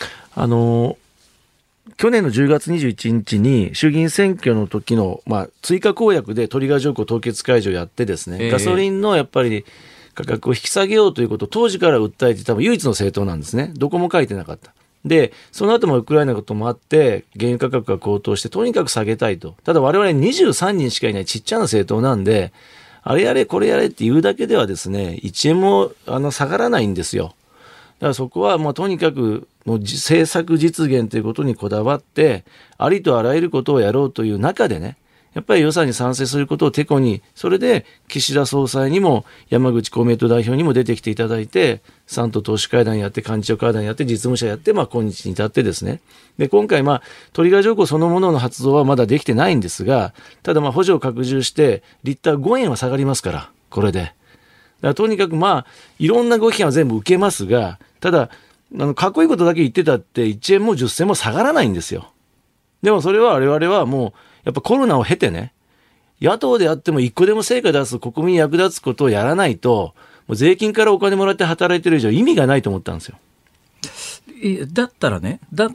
去年の10月21日に衆議院選挙の時の、追加公約でトリガー条項凍結解除をやってですね、ガソリンのやっぱり価格を引き下げようということを当時から訴えて多分唯一の政党なんですね。どこも書いてなかった。で、その後もウクライナのこともあって原油価格が高騰してとにかく下げたいと。ただ我々23人しかいないちっちゃな政党なんで、あれやれこれやれって言うだけではですね、1円も下がらないんですよ。だからそこはとにかくの政策実現ということにこだわってありとあらゆることをやろうという中でね、やっぱり予算に賛成することをてこに、それで岸田総裁にも山口公明党代表にも出てきていただいて、3党党首会談やって幹事長会談やって実務者やって、今日に至ってですね。で今回トリガー条項そのものの発動はまだできてないんですが、ただ補助を拡充してリッター5円は下がりますから、これでだからとにかくいろんなご批判は全部受けますが、ただかっこいいことだけ言ってたって1円も10銭も下がらないんですよ。でもそれは我々はもうやっぱコロナを経てね、野党であっても一個でも成果出す、国民に役立つことをやらないと、もう税金からお金もらって働いてる以上意味がないと思ったんですよ。 だったら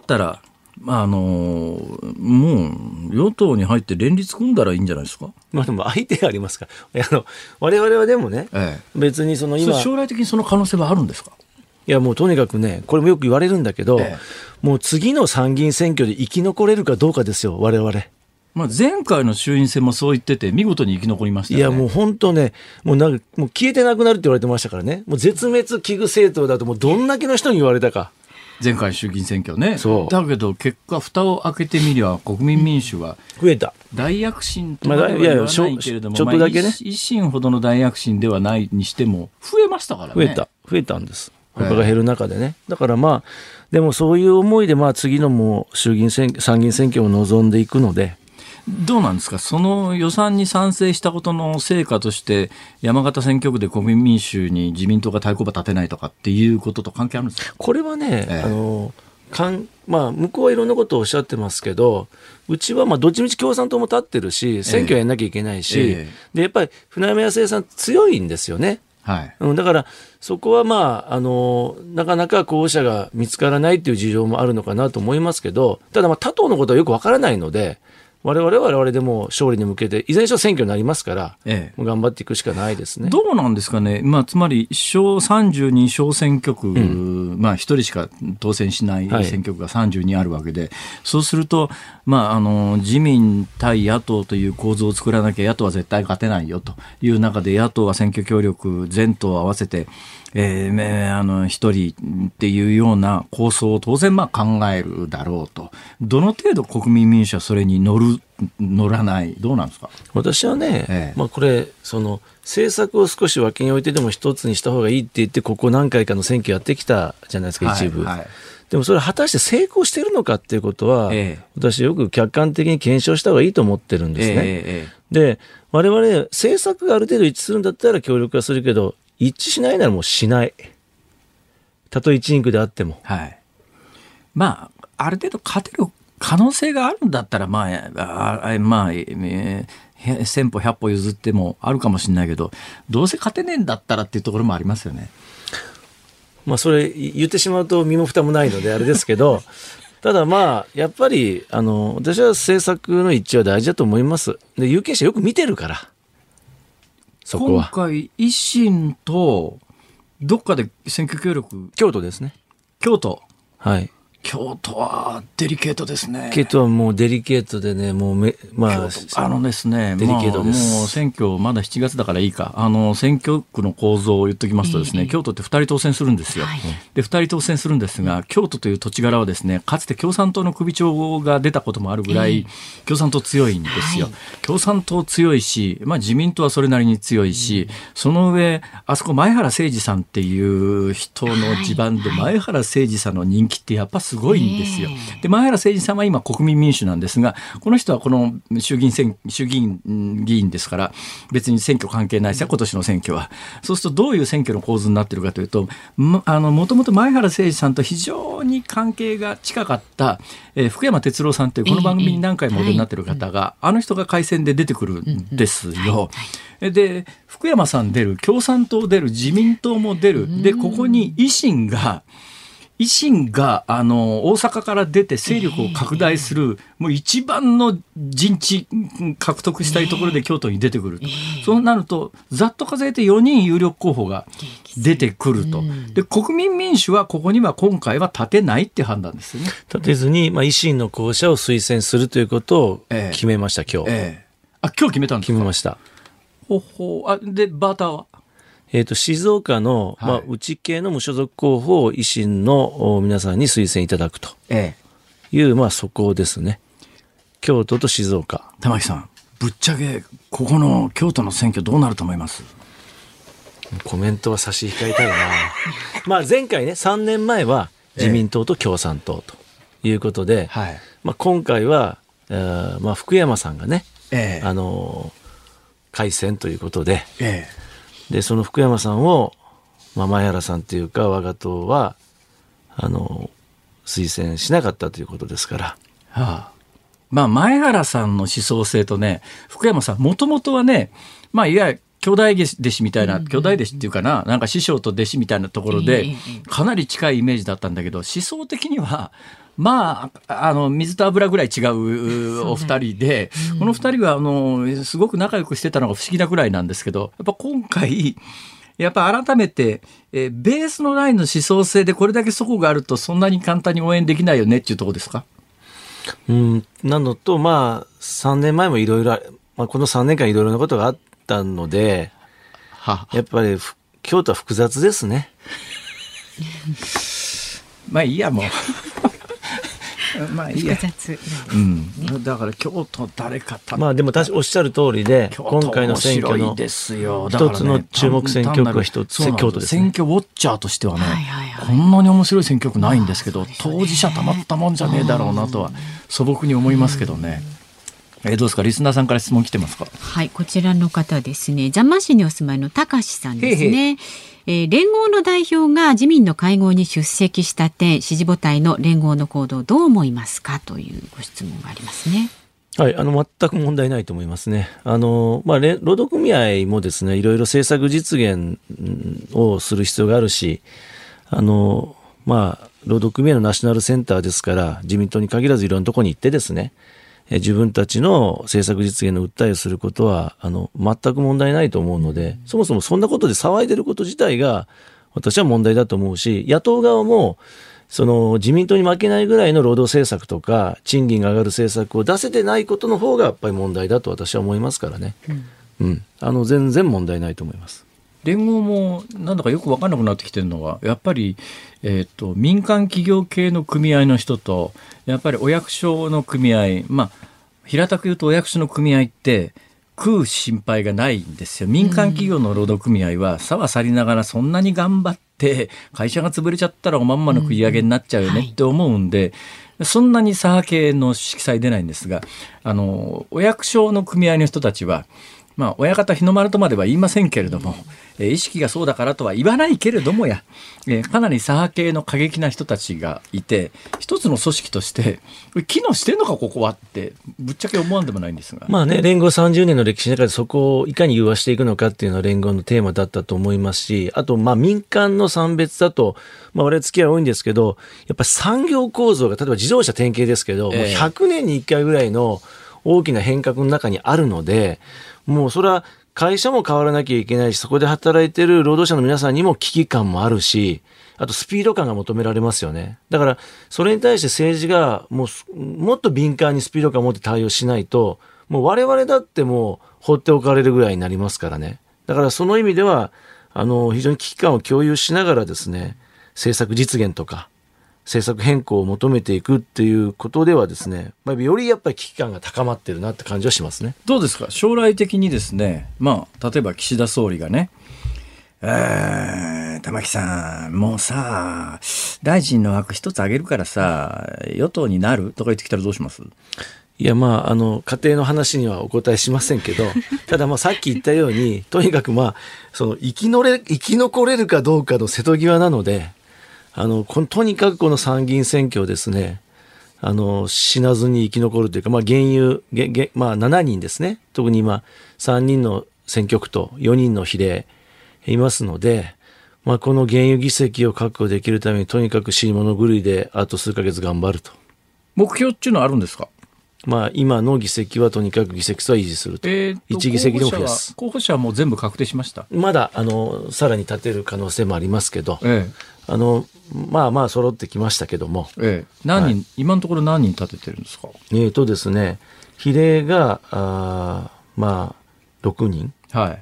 もう与党に入って連立組んだらいいんじゃないですか。 でも相手がありますから我々はでもね、別に今将来的にその可能性はあるんですか。 いやもうとにかくね、これもよく言われるんだけど、もう次の参議院選挙で生き残れるかどうかですよ、我々。 前回の衆院選もそう言ってて見事に生き残りましたよね。 いやもう本当ね、もう消えてなくなるって言われてましたからね。もう絶滅危惧政党だともうどんだけの人に言われたか。 前回衆議院選挙ね。だけど結果蓋を開けてみりゃ国民民主は増えた。 大躍進とまでは言わないけれども、 ちょっとだけね、 維新ほどの大躍進ではないにしても増えましたからね。 増えたんです。他が減る中でね。だからでもそういう思いで次のもう参議院選挙を望んでいくので。 どうなんですか、その予算に賛成したことの成果として山形選挙区で国民民主に自民党が対抗馬立てないとかっていうことと関係あるんですか。 これはね、向こうはいろんなことをおっしゃってますけど、うちはどっちみち共産党も立ってるし選挙やんなきゃいけないし、でやっぱり船山康江さん強いんですよね。だからそこはなかなか候補者が見つからないという事情もあるのかなと思いますけど、ただ他党のことはよくわからないので、我々でも勝利に向けていずれにしろ選挙になりますから、もう頑張っていくしかないですね。 どうなんですかね、つまり32小選挙区、1人しか当選しない選挙区が32あるわけで、そうすると、自民対野党という構図を作らなきゃ野党は絶対勝てないよという中で、野党は選挙協力全党合わせて一人っていうような構想を当然考えるだろうと。どの程度国民民主はそれに乗らない、どうなんですか。 私はね、これ政策を少し脇に置いてでも一つにした方がいいって言ってここ何回かの選挙やってきたじゃないですか、一部。でもそれ果たして成功しているのかっていうことは、私よく客観的に検証した方がいいと思ってるんですね。で我々政策がある程度一致するんだったら協力はするけど、一致しないならもうしない。たとえ1人区であっても。ある程度勝てる可能性があるんだったら、1000歩100歩譲ってもあるかもしれないけど、どうせ勝てねえんだったらっていうところもありますよね。 それ言ってしまうと身も蓋もないのであれですけど、ただやっぱり私は政策の一致は大事だと思います。で有権者よく見てるから。そこは今回維新とどっかで選挙協力、 京都ですね。 京都京都はデリケートですね。 京都はもうデリケートでね、もうですね、 デリケートです。 もう選挙まだ7月だからいいか。選挙区の構造を言っておきますとですね、京都って2人当選するんですよ。で、2人当選するんですが、京都という土地柄はですね、かつて共産党の首長が出たこともあるぐらい、共産党強いんですよ。共産党強いし、自民党はそれなりに強いし、その上、あそこ前原誠司さんっていう人の地盤で、前原誠司さんの人気ってやっぱすごいんですよ。で、前原誠司さんは今国民民主なんですが、この人はこの衆議院議員ですから、別に選挙関係ないですよ、今年の選挙は。そうするとどういう選挙の構図になっているかというと、もともと前原誠司さんと非常に関係が近かった、福山哲郎さんというこの番組に何回もお出になっている方が、あの人が改選で出てくるんですよ。で、福山さん出る、共産党出る、自民党も出る。で、ここに維新が大阪から出て勢力を拡大する、もう一番の陣地獲得したいところで京都に出てくると。そうなると、ざっと数えて4人有力候補が出てくると。で、国民民主はここには今回は立てないって判断ですよね。 立てずに、維新の候補者を推薦するということを決めました、今日。 今日決めたんですか？ 決めました。 で、バーターは静岡の、内系の無所属候補を維新の皆さんに推薦いただくという、そこですね。京都と静岡。 玉木さん、ぶっちゃけここの京都の選挙どうなると思います？ コメントは差し控えたいな。前回ね、3年前は自民党と共産党ということで、今回は、福山さんがね、改選ということで、でその福山さんを、前原さんというか我が党は推薦しなかったということですから、 前原さんの思想性とね、福山さんもともとはね、いわゆる兄弟弟子みたいな、兄弟弟子っていうかな、なんか師匠と弟子みたいなところでかなり近いイメージだったんだけど、思想的には水と油ぐらい違うお二人で、この二人はすごく仲良くしてたのが不思議なぐらいなんですけど、やっぱ今回改めて、ベースのラインの思想性でこれだけ齟齬があるとそんなに簡単に応援できないよねっていうところですか？ なのと、3年前もいろいろ、この3年間いろいろなことがあったので、やっぱり京都は複雑ですね。 いいや、もう。 複雑、 だから京都誰かでもおっしゃる通りで、今回の選挙の一つの注目選挙区は一つ京都ですね。 選挙ウォッチャーとしてはね、こんなに面白い選挙区ないんですけど、当事者たまったもんじゃねえだろうなとは素朴に思いますけどね。どうですか、リスナーさんから質問来てますか？ こちらの方ですね、座間市にお住まいの高志さんですね。連合の代表が自民の会合に出席した点、支持母体の連合の行動をどう思いますかというご質問がありますね。 全く問題ないと思いますね。労働組合もですね、いろいろ政策実現をする必要があるし、労働組合のナショナルセンターですから、自民党に限らずいろんなところに行ってですね、自分たちの政策実現の訴えをすることは全く問題ないと思うので、そもそもそんなことで騒いでること自体が私は問題だと思うし、野党側も自民党に負けないぐらいの労働政策とか賃金が上がる政策を出せてないことの方がやっぱり問題だと私は思いますからね。全然問題ないと思います。 連合もなんだかよく分かんなくなってきてるのは、やっぱり、民間企業系の組合の人とやっぱりお役所の組合、平たく言うとお役所の組合って食う心配がないんですよ。民間企業の労働組合はさはさりながらそんなに頑張って会社が潰れちゃったらおまんまの食い上げになっちゃうよねって思うんで、そんなに左派系の色彩出ないんですが、お役所の組合の人たちは親方日の丸とまでは言いませんけれども、意識がそうだからとは言わないけれどもかなり左派系の過激な人たちがいて、一つの組織として機能してんのかここはってぶっちゃけ思わんでもないんですが、 連合30年の歴史の中でそこをいかに融和していくのかっていうのは連合のテーマだったと思いますし、あと民間の産別だと、我々付き合い多いんですけど、やっぱり産業構造が例えば自動車典型ですけど、100年に1回ぐらいの大きな変革の中にあるので、もうそれは会社も変わらなきゃいけないし、そこで働いている労働者の皆さんにも危機感もあるし、 あとスピード感が求められますよね。だからそれに対して政治がもっと敏感にスピード感を持って対応しないと、もう我々だってもう放っておかれるぐらいになりますからね。だからその意味では非常に危機感を共有しながらですね、政策実現とか政策変更を求めていくっていうことではですね、よりやっぱり危機感が高まってるなって感じはしますね。 どうですか、将来的にですね、例えば岸田総理がね、玉木さんもうさ大臣の枠一つあげるからさ与党になるとか言ってきたらどうします？ いや、家庭の話にはお答えしませんけど、たださっき言ったように、とにかくその生き残れるかどうかの瀬戸際なので、とにかくこの参議院選挙をですね、死なずに生き残るというか、7人ですね。特に今、3人の選挙区と4人の比例いますので、この現有議席を確保できるために、とにかく死に物狂いであと数ヶ月頑張ると。 目標っていうのはあるんですか？ 今の議席はとにかく議席数は維持すると。1議席でも増やす。 候補者はもう全部確定しました？ まだ、さらに立てる可能性もありますけど、揃ってきましたけども。 何人、今のところ何人立ててるんですか？ ですね、比例が、6人。 はい。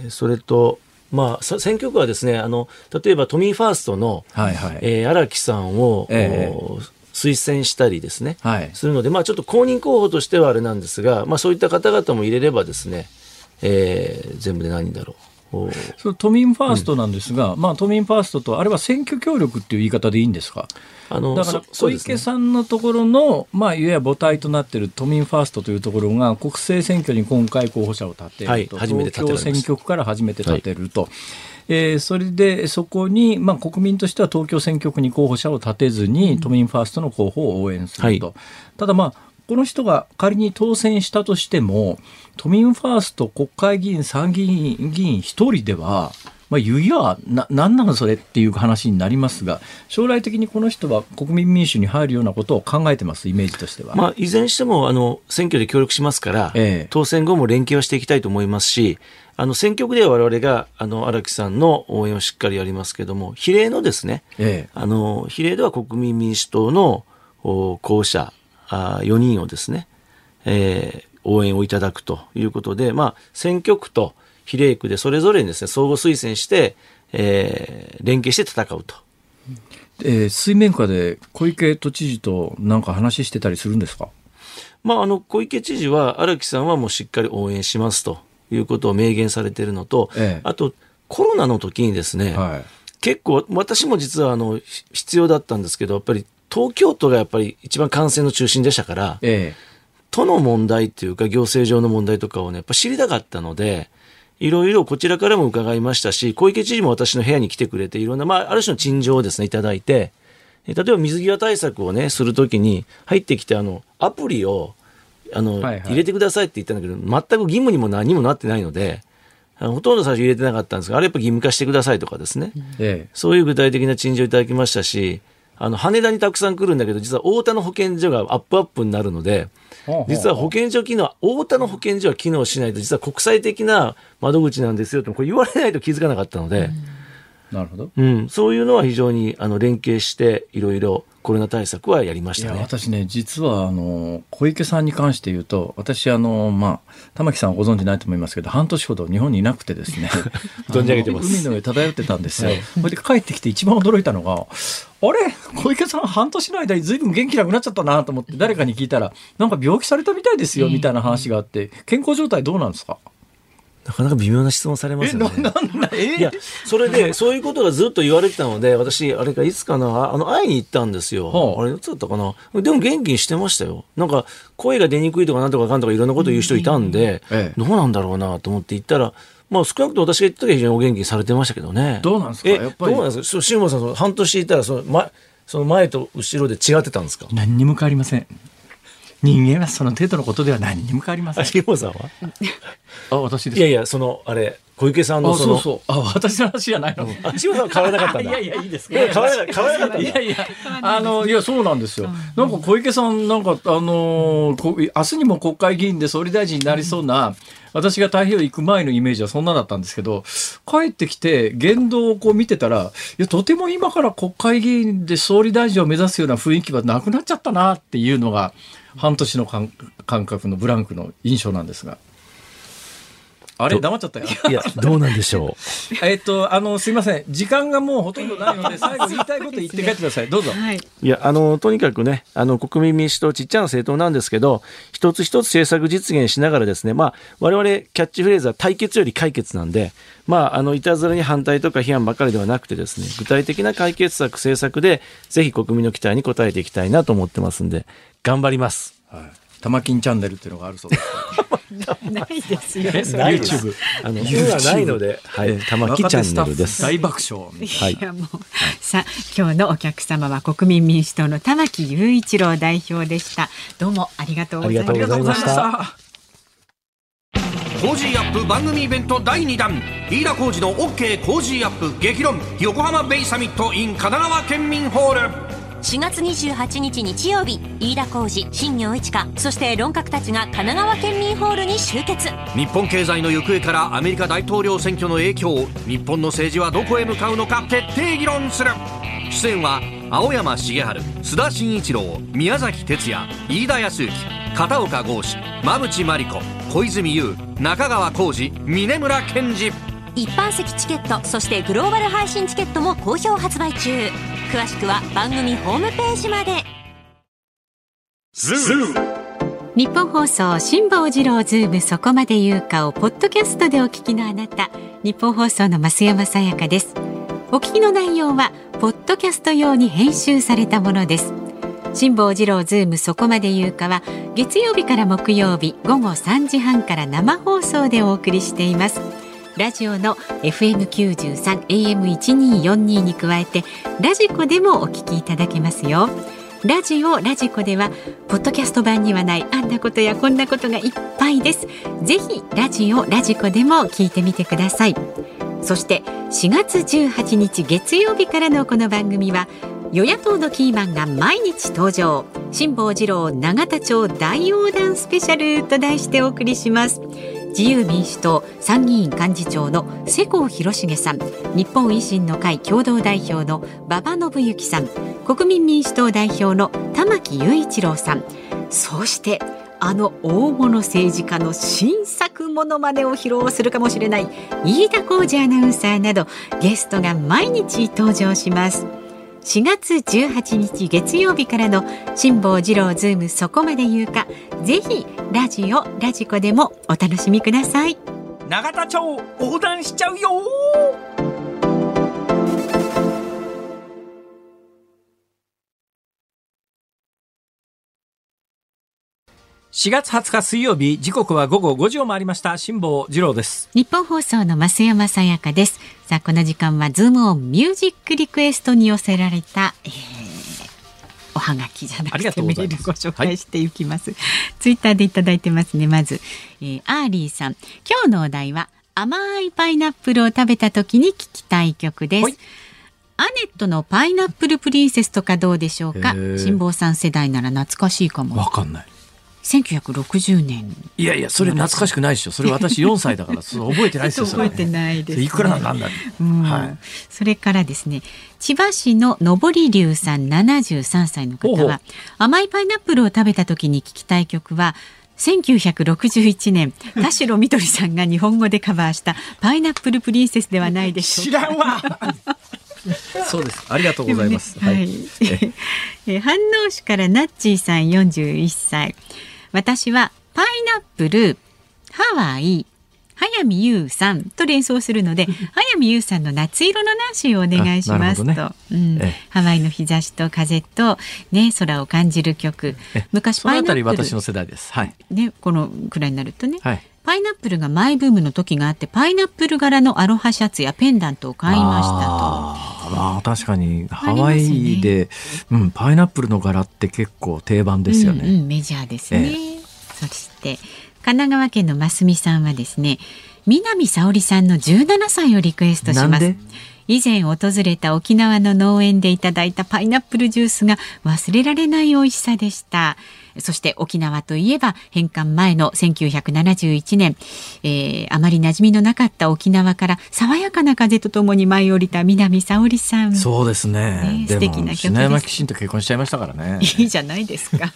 それと、選挙区はですね、例えば都民ファーストの、荒木さんを、推薦したりですね、するので、ちょっと公認候補としてはあれなんですが、そういった方々も入れればですね、全部で何人だろう。 その都民ファーストなんですが、都民ファーストとあれは選挙協力っていう言い方でいいんですか？だから小池さんのところの、いわゆる母体となっている都民ファーストというところが国政選挙に今回候補者を立てると、東京選挙区から初めて立てると。それでそこに、国民としては東京選挙区に候補者を立てずに都民ファーストの候補を応援すると。ただこの人が仮に当選したとしても、都民ファースト国会議員参議院議員一人では何なのそれっていう話になりますが、将来的にこの人は国民民主に入るようなことを考えてます？イメージとしては。 いずれにしても選挙で協力しますから、当選後も連携はしていきたいと思いますし、選挙区では我々が荒木さんの応援をしっかりやりますけども、比例のですね、比例では国民民主党の候補者4人をですね、応援をいただくということで、選挙区と比例区でそれぞれにですね、相互推薦して、連携して戦うと。 水面下で小池都知事となんか話してたりするんですか？ 小池知事は荒木さんはもうしっかり応援しますということを明言されているのと、あとコロナの時にですね、結構私も実は必要だったんですけど、やっぱり東京都がやっぱり一番感染の中心でしたから、都の問題っていうか行政上の問題とかをね、やっぱ知りたかったので、いろいろこちらからも伺いましたし、小池知事も私の部屋に来てくれて、いろんな、ある種の陳情をですね、いただいて、例えば水際対策をね、するときに入ってきてアプリを入れてくださいって言ったんだけど、全く義務にも何にもなってないので、ほとんど最初入れてなかったんですが、あれやっぱ義務化してくださいとかですね、そういう具体的な陳情をいただきましたし、羽田にたくさん来るんだけど、実は太田の保健所がアップになるので、実は保健所機能、太田の保健所は機能しないと、実は国際的な窓口なんですよって、これ言われないと気づかなかったので、 なるほど。 そういうのは非常に連携していろいろコロナ対策はやりましたね。 私ね、実は小池さんに関して言うと、私玉木さんはご存知ないと思いますけど、半年ほど日本にいなくてですね存じ上げてます。 海の上漂ってたんですよ。それで帰ってきて一番驚いたのが、あれ小池さん半年の間に随分元気なくなっちゃったなと思って誰かに聞いたら、なんか病気されたみたいですよみたいな話があって、健康状態どうなんですか？ なかなか微妙な質問されますよね。いや、それでそういうことがずっと言われてたので、私あれかいつかな、会いに行ったんですよ。あれいつだったかな。でも元気にしてましたよ。なんか声が出にくいとかなんとかかんとかいろんなこと言う人いたんで、どうなんだろうなと思って行ったら、少なくとも私が言った時は非常にお元気にされてましたけどね。 どうなんですか？やっぱりどうなんですか？辛坊さん、半年いたらその前と後ろで違ってたんですか？ 何にも変わりません。人間はその程度のことでは何にも変わりません。 辛坊さんは？ 私です。 いやいや、小小池さんのそうそう、私の話じゃないの。 志村さんは変わらなかったんだ。 いやいいですけど、 変わらなかったんだ。 いやそうなんですよ。なんか小池さんなんか明日にも国会議員で総理大臣になりそうな、私が太平洋行く前のイメージはそんなだったんですけど、帰ってきて言動をこう見てたら、いやとても今から国会議員で総理大臣を目指すような雰囲気はなくなっちゃったなっていうのが半年の間隔のブランクの印象なんですが。あれ黙っちゃったよ。 いやどうなんでしょう。 すいません、時間がもうほとんどないので最後言いたいこと言って帰ってください。どうぞ。 はい、いやとにかくね国民民主党ちっちゃな政党なんですけど、一つ一つ政策実現しながらですね、我々キャッチフレーズは対決より解決なんで、いたずらに反対とか批判ばかりではなくてですね、具体的な解決策政策でぜひ国民の期待に応えていきたいなと思ってますんで頑張ります。 はい、玉金チャンネルっていうのがあるそうです。 ないですよ。 YouTube はないので、玉木チャンネルです。 大爆笑。 はい。さあ今日のお客様は国民民主党の玉木雄一郎代表でした。どうもありがとうございました。 コージーアップ番組イベント第2弾、飯田浩司の OK コージーアップ激論横浜ベイサミット in 神奈川県民ホール。 4月28日日曜日、飯田浩司、新業一華、そして論客たちが神奈川県民ホールに集結。 日本経済の行方からアメリカ大統領選挙の影響、日本の政治はどこへ向かうのか徹底議論する。出演は青山茂春、須田慎一郎、宮崎哲也、飯田康之、片岡剛志、馬淵真理子、小泉悠、中川浩二、峯村健二。 一般席チケット、そしてグローバル配信チケットも好評発売中。詳しくは番組ホームページまで。 日本放送辛坊治郎ズームそこまで言うかをポッドキャストでお聞きのあなた、日本放送の増山さやかです。お聞きの内容はポッドキャスト用に編集されたものです。辛坊治郎ズームそこまで言うかは月曜日から木曜日午後3時半から生放送でお送りしています。ラジオの FM93 AM1242 に加えてラジコでもお聞きいただけますよ。ラジコではポッドキャスト版にはないあんなことやこんなことがいっぱいです。ぜひラジコでも聞いてみてください。そして4月18日月曜日からのこの番組は与野党のキーマンが毎日登場、辛坊治郎永田町大横断スペシャルと題してお送りします。自由民主党参議院幹事長の世耕弘成さん、日本維新の会共同代表の馬場伸幸さん、国民民主党代表の玉木雄一郎さん、そして大物政治家の新作モノマネを披露するかもしれない飯田浩司アナウンサーなどゲストが毎日登場します。4月18日月曜日からの辛坊治郎ズームそこまで言うか、ぜひラジコでもお楽しみください。 永田町横断しちゃうよ。4月20日水曜日、時刻は午後5時を回りました。辛坊治郎です。 日本放送の増山さやかです。さあこの時間はズームオンミュージックリクエストに寄せられた、おはがきじゃなくてメールご紹介していきます。ツイッターでいただいてますね。まず、アーリーさん、今日のお題は甘いパイナップルを食べた時に聞きたい曲です。アネットのパイナップルプリンセスとかどうでしょうか。辛坊さん世代なら懐かしいかも。 わかんない。 1960年。 いやいや、それ懐かしくないでしょ。それ私4歳だからそれ覚えてないですよ。 覚えてないです、ね。 いくらなんだ、はい。 それからですね、千葉市ののぼり龍さん73歳の方は、甘いパイナップルを食べた時に聞きたい曲は1961年田代みどりさんが日本語でカバーしたパイナップルプリンセスではないでしょうか。 知らんわ。そうです。ありがとうございます。 飯能市からナッチーさん41歳。私はパイナップル、ハワイ、早見優さんと連想するので、早見優さんの夏色のナンシーをお願いしますと、ハワイの日差しと風と、ね、空を感じる曲。昔パイナップル、そのあたり私の世代です。はい。 ね、このくらいになるとね、 はい、 パイナップルがマイブームの時があって、パイナップル柄のアロハシャツやペンダントを買いましたと。 確かにハワイで、パイナップルの柄って結構定番ですよね。 メジャーですね。そして神奈川県のますみさんはですね、 南沙織さんの17歳をリクエストします。 なんで？ 以前訪れた沖縄の農園でいただいたパイナップルジュースが忘れられない美味しさでした。そして沖縄といえば返還前の1971年、あまり馴染みのなかった沖縄から爽やかな風とともに舞い降りた南沙織さん。 そうですね。 素敵な曲です。 篠山紀信と結婚しちゃいましたからね。 いいじゃないですか。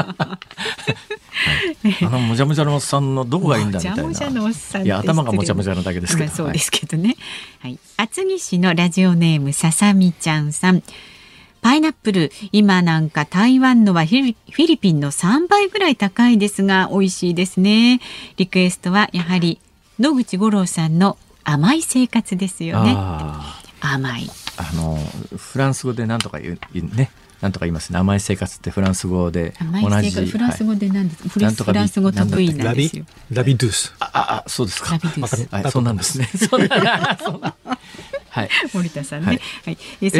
もじゃもじゃのおっさんのどこがいいんだみたいな。 もじゃもじゃのおっさんって。 いや頭がもじゃもじゃなだけですけど。 そうですけどね。はい。厚木市のラジオネームささみちゃんさん。パイナップル、今なんか台湾のはフィリピンの3倍ぐらい高いですが美味しいですね。リクエストはやはり野口五郎さんの甘い生活ですよね。甘い。 フランス語でなんとか言うね。なんとか言いますね。甘い生活ってフランス語で同じ。 フランス語で何ですか。フランス語得意なんですよ。 ラビドゥース。 そうですか。 ラビドゥース。 そうなんですね。はい。 森田さんね。はい。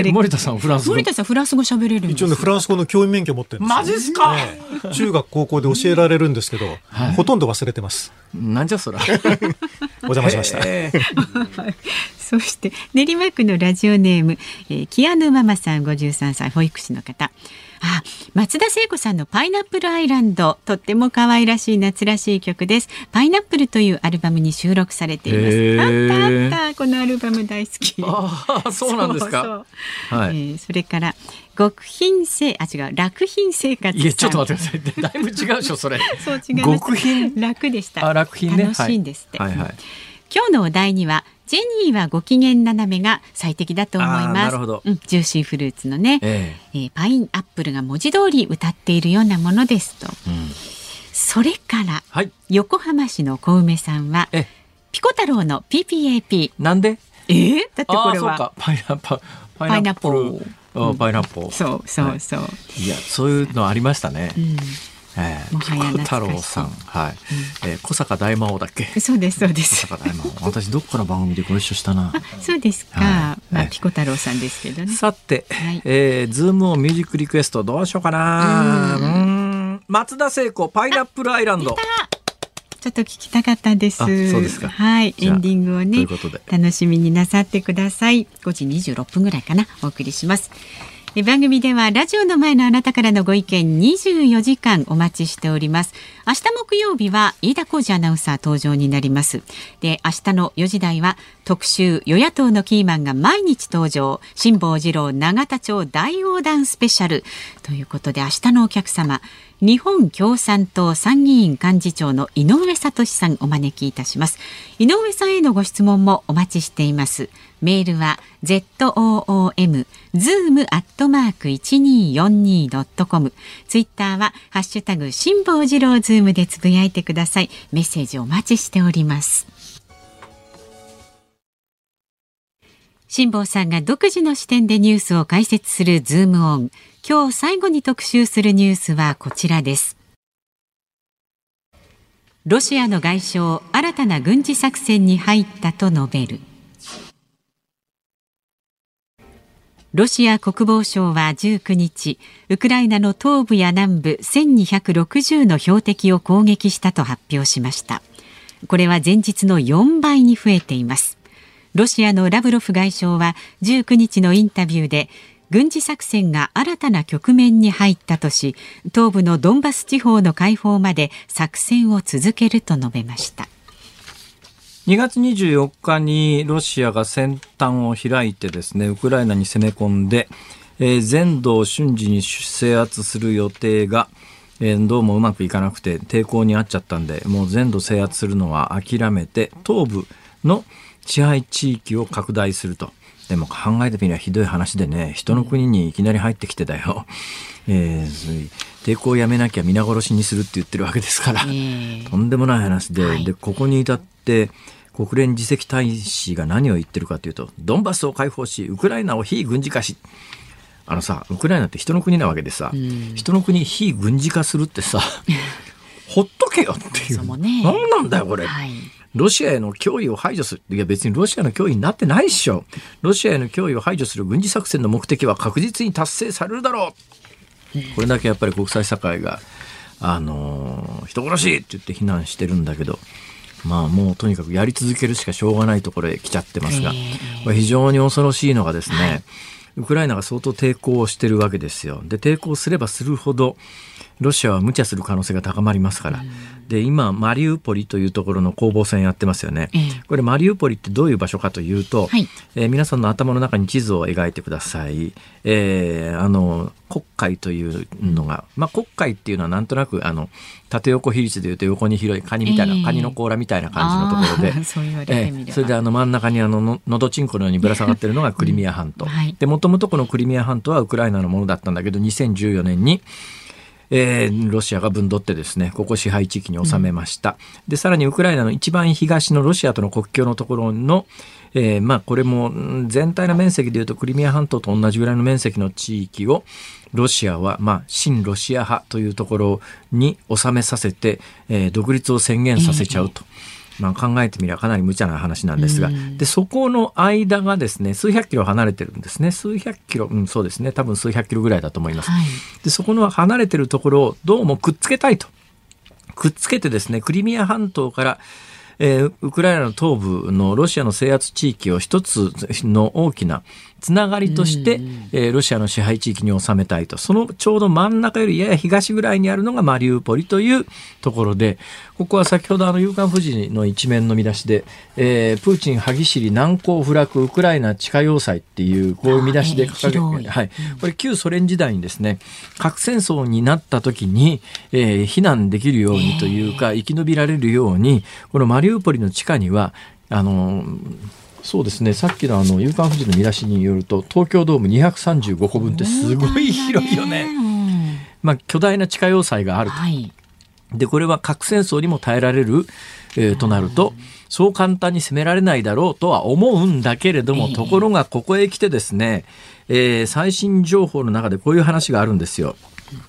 森田さんフランス語。 森田さんフランス語喋れるんです。 一応ねフランス語の教員免許持ってるんです。 マジですか。 中学高校で教えられるんですけど、ほとんど忘れてます。 なんじゃそら。 お邪魔しました。 そして練馬区のラジオネーム、キアヌママさん53歳保育士の方。松田聖子さんのパイナップルアイランド、とっても可愛らしい夏らしい曲です。パイナップルというアルバムに収録されています。あったこのアルバム大好き。 そうなんですか。 はい。それから楽品生活。 いやちょっと待ってください。だいぶ違うでしょそれ。 そう違います。極品楽でした。 楽品ね。 楽しいんですって。 はいはい。 今日のお題にはジェニーはご機嫌斜めが最適だと思います。 なるほど。 ジューシーフルーツのね、パインアップルが文字通り歌っているようなものですと。それから、横浜市の小梅さんはピコ太郎の PPAP。 なんで？ だってこれはパイナップル。パイナップル。 そう。 いやそういうのありましたね。 もはや太郎さん、小坂大魔王だっけ。 そうです。 小坂大魔王。私どっかの番組でご一緒したな。 そうですか。ピコ太郎さんですけどね。 さて、ズームをミュージックリクエストどうしようかな。松田聖子パイナップルアイランド。 ちょっと聞きたかったです。 そうですか。 はい、エンディングをね楽しみになさってください。5時26分ぐらいかなお送りします。番組ではラジオの前のあなたからのご意見24時間お待ちしております。明日木曜日は飯田浩司アナウンサー登場になります。で、明日の4時台は特集与野党のキーマンが毎日登場、辛坊治郎永田町大横断スペシャルということで、明日のお客様日本共産党参議院幹事長の井上聡さんお招きいたします。井上さんへのご質問もお待ちしています。メールは zoom@1242.com、 ツイッターはハッシュタグ辛坊治郎ズームでつぶやいてください。メッセージお待ちしております。辛坊さんが独自の視点でニュースを解説するズームオン。今日最後に特集するニュースはこちらです。ロシアの外相、新たな軍事作戦に入ったと述べる。ロシア国防省は19日、ウクライナの東部や南部1260の標的を攻撃したと発表しました。これは前日の4倍に増えています。ロシアのラブロフ外相は19日のインタビューで、軍事作戦が新たな局面に入ったとし、東部のドンバス地方の解放まで作戦を続けると述べました。 2月24日にロシアが戦端を開いてですね、ウクライナに攻め込んで、全土を瞬時に制圧する予定が、どうもうまくいかなくて抵抗にあっちゃったんで、もう全土制圧するのは諦めて東部の支配地域を拡大すると。でも考えてみればひどい話でね、人の国にいきなり入ってきてだよ、抵抗をやめなきゃ皆殺しにするって言ってるわけですから、とんでもない話で、でここに至って国連次席大使が何を言ってるかというと、ドンバスを解放しウクライナを非軍事化し、ウクライナって人の国なわけでさ、人の国非軍事化するってさほっとけよっていう、何なんだよこれ、ロシアへの脅威を排除する。いや別にロシアの脅威になってないっしょ。ロシアへの脅威を排除する軍事作戦の目的は確実に達成されるだろう。これだけやっぱり国際社会が人殺しって言って非難してるんだけど、 もうとにかくやり続けるしかしょうがないところへ来ちゃってますが、これ非常に恐ろしいのがですね、ウクライナが相当抵抗をしてるわけですよ。で、抵抗すればするほどロシアは無茶する可能性が高まりますから。で、今マリウポリというところの攻防戦やってますよね。これマリウポリってどういう場所かというと、皆さんの頭の中に地図を描いてください。黒海というのが、黒海っていうのはなんとなく縦横比率でいうと横に広いカニみたいな、カニの甲羅みたいな感じのところで、それで真ん中にのどちんこのようにぶら下がってるのがクリミア半島、でもともとこのクリミア半島はウクライナのものだったんだけど、2014年にロシアが分取ってですね、ここ支配地域に収めました。で、さらにウクライナの一番東のロシアとの国境のところの、これも全体の面積でいうとクリミア半島と同じぐらいの面積の地域をロシアは、親ロシア派というところに収めさせて、独立を宣言させちゃうと。考えてみればかなり無茶な話なんですが、でそこの間がですね、数百キロ離れてるんですね。数百キロ、そうですね、多分数百キロぐらいだと思います。でそこの離れてるところをどうもくっつけたいと。くっつけてですね、クリミア半島からウクライナの東部のロシアの制圧地域を一つの大きなつながりとして、ロシアの支配地域に収めたいと。そのちょうど真ん中よりやや東ぐらいにあるのがマリウポリというところで、ここは先ほど夕刊フジの一面の見出しで、プーチン歯ぎしり難攻不落ウクライナ地下要塞っていうこういう見出しで書かれて、これ旧ソ連時代にですね、核戦争になった時に、避難できるようにというか、生き延びられるように、このマリウポリの地下にはそうですね、さっきの夕刊フジの見出しによると、東京ドーム235個分ってすごい広いよね。巨大な地下要塞があると。でこれは核戦争にも耐えられる、となるとそう簡単に攻められないだろうとは思うんだけれども、ところがここへ来てですね、最新情報の中でこういう話があるんですよ。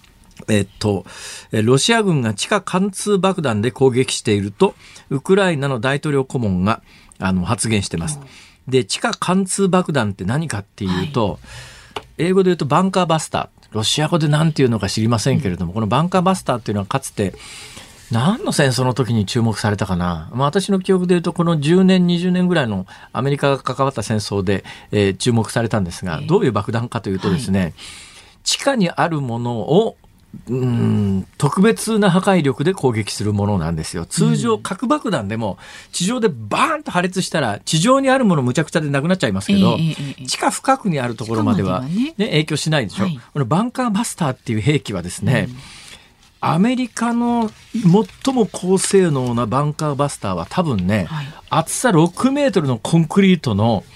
ロシア軍が地下貫通爆弾で攻撃しているとウクライナの大統領顧問が発言してます。で地下貫通爆弾って何かっていうと、英語で言うとバンカーバスター、ロシア語で何て言うのか知りませんけれども、このバンカーバスターっていうのはかつて何の戦争の時に注目されたかな。私の記憶で言うとこの10年20年ぐらいのアメリカが関わった戦争で、注目されたんですが、どういう爆弾かというとですね、地下にあるものを特別な破壊力で攻撃するものなんですよ。通常核爆弾でも地上でバーンと破裂したら地上にあるものむちゃくちゃでなくなっちゃいますけど、地下深くにあるところまでは、影響しないでしょ。このバンカーバスターっていう兵器はですね、アメリカの最も高性能なバンカーバスターは多分ね、厚さ6メートルのコンクリートの、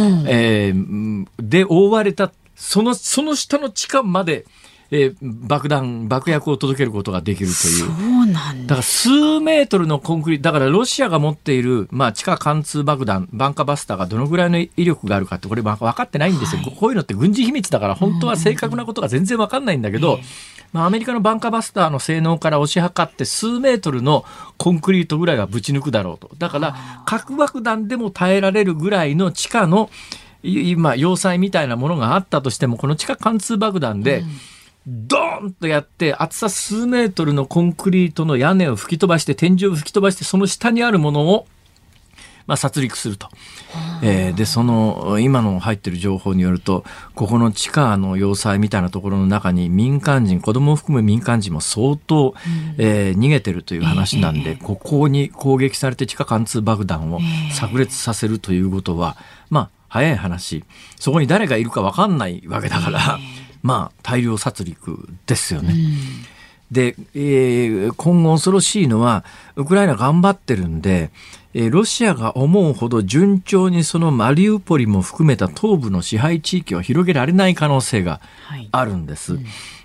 で覆われたその下の地下まで爆薬を届けることができるという。 そうなんだ。 だから数メートルのコンクリートだから、ロシアが持っている、地下貫通爆弾バンカーバスターがどのぐらいの威力があるかってこれ分かってないんですよ。こういうのって軍事秘密だから本当は正確なことが全然分かんないんだけど、アメリカのバンカーバスターの性能から推し量って数メートルのコンクリートぐらいはぶち抜くだろうと。だから核爆弾でも耐えられるぐらいの地下の今要塞みたいなものがあったとしても、この地下貫通爆弾で、ドーンとやって厚さ数メートルのコンクリートの屋根を吹き飛ばして、天井を吹き飛ばして、その下にあるものを、殺戮すると。でその今の入ってる情報によると、ここの地下の要塞みたいなところの中に民間人、子供を含む民間人も相当、逃げてるという話なんで、ここに攻撃されて地下貫通爆弾を炸裂させるということは、早い話、そこに誰がいるか分かんないわけだから、大量殺戮ですよね。で、今後恐ろしいのは、ウクライナ頑張ってるんで、ロシアが思うほど順調にそのマリウポリも含めた東部の支配地域を広げられない可能性があるんです。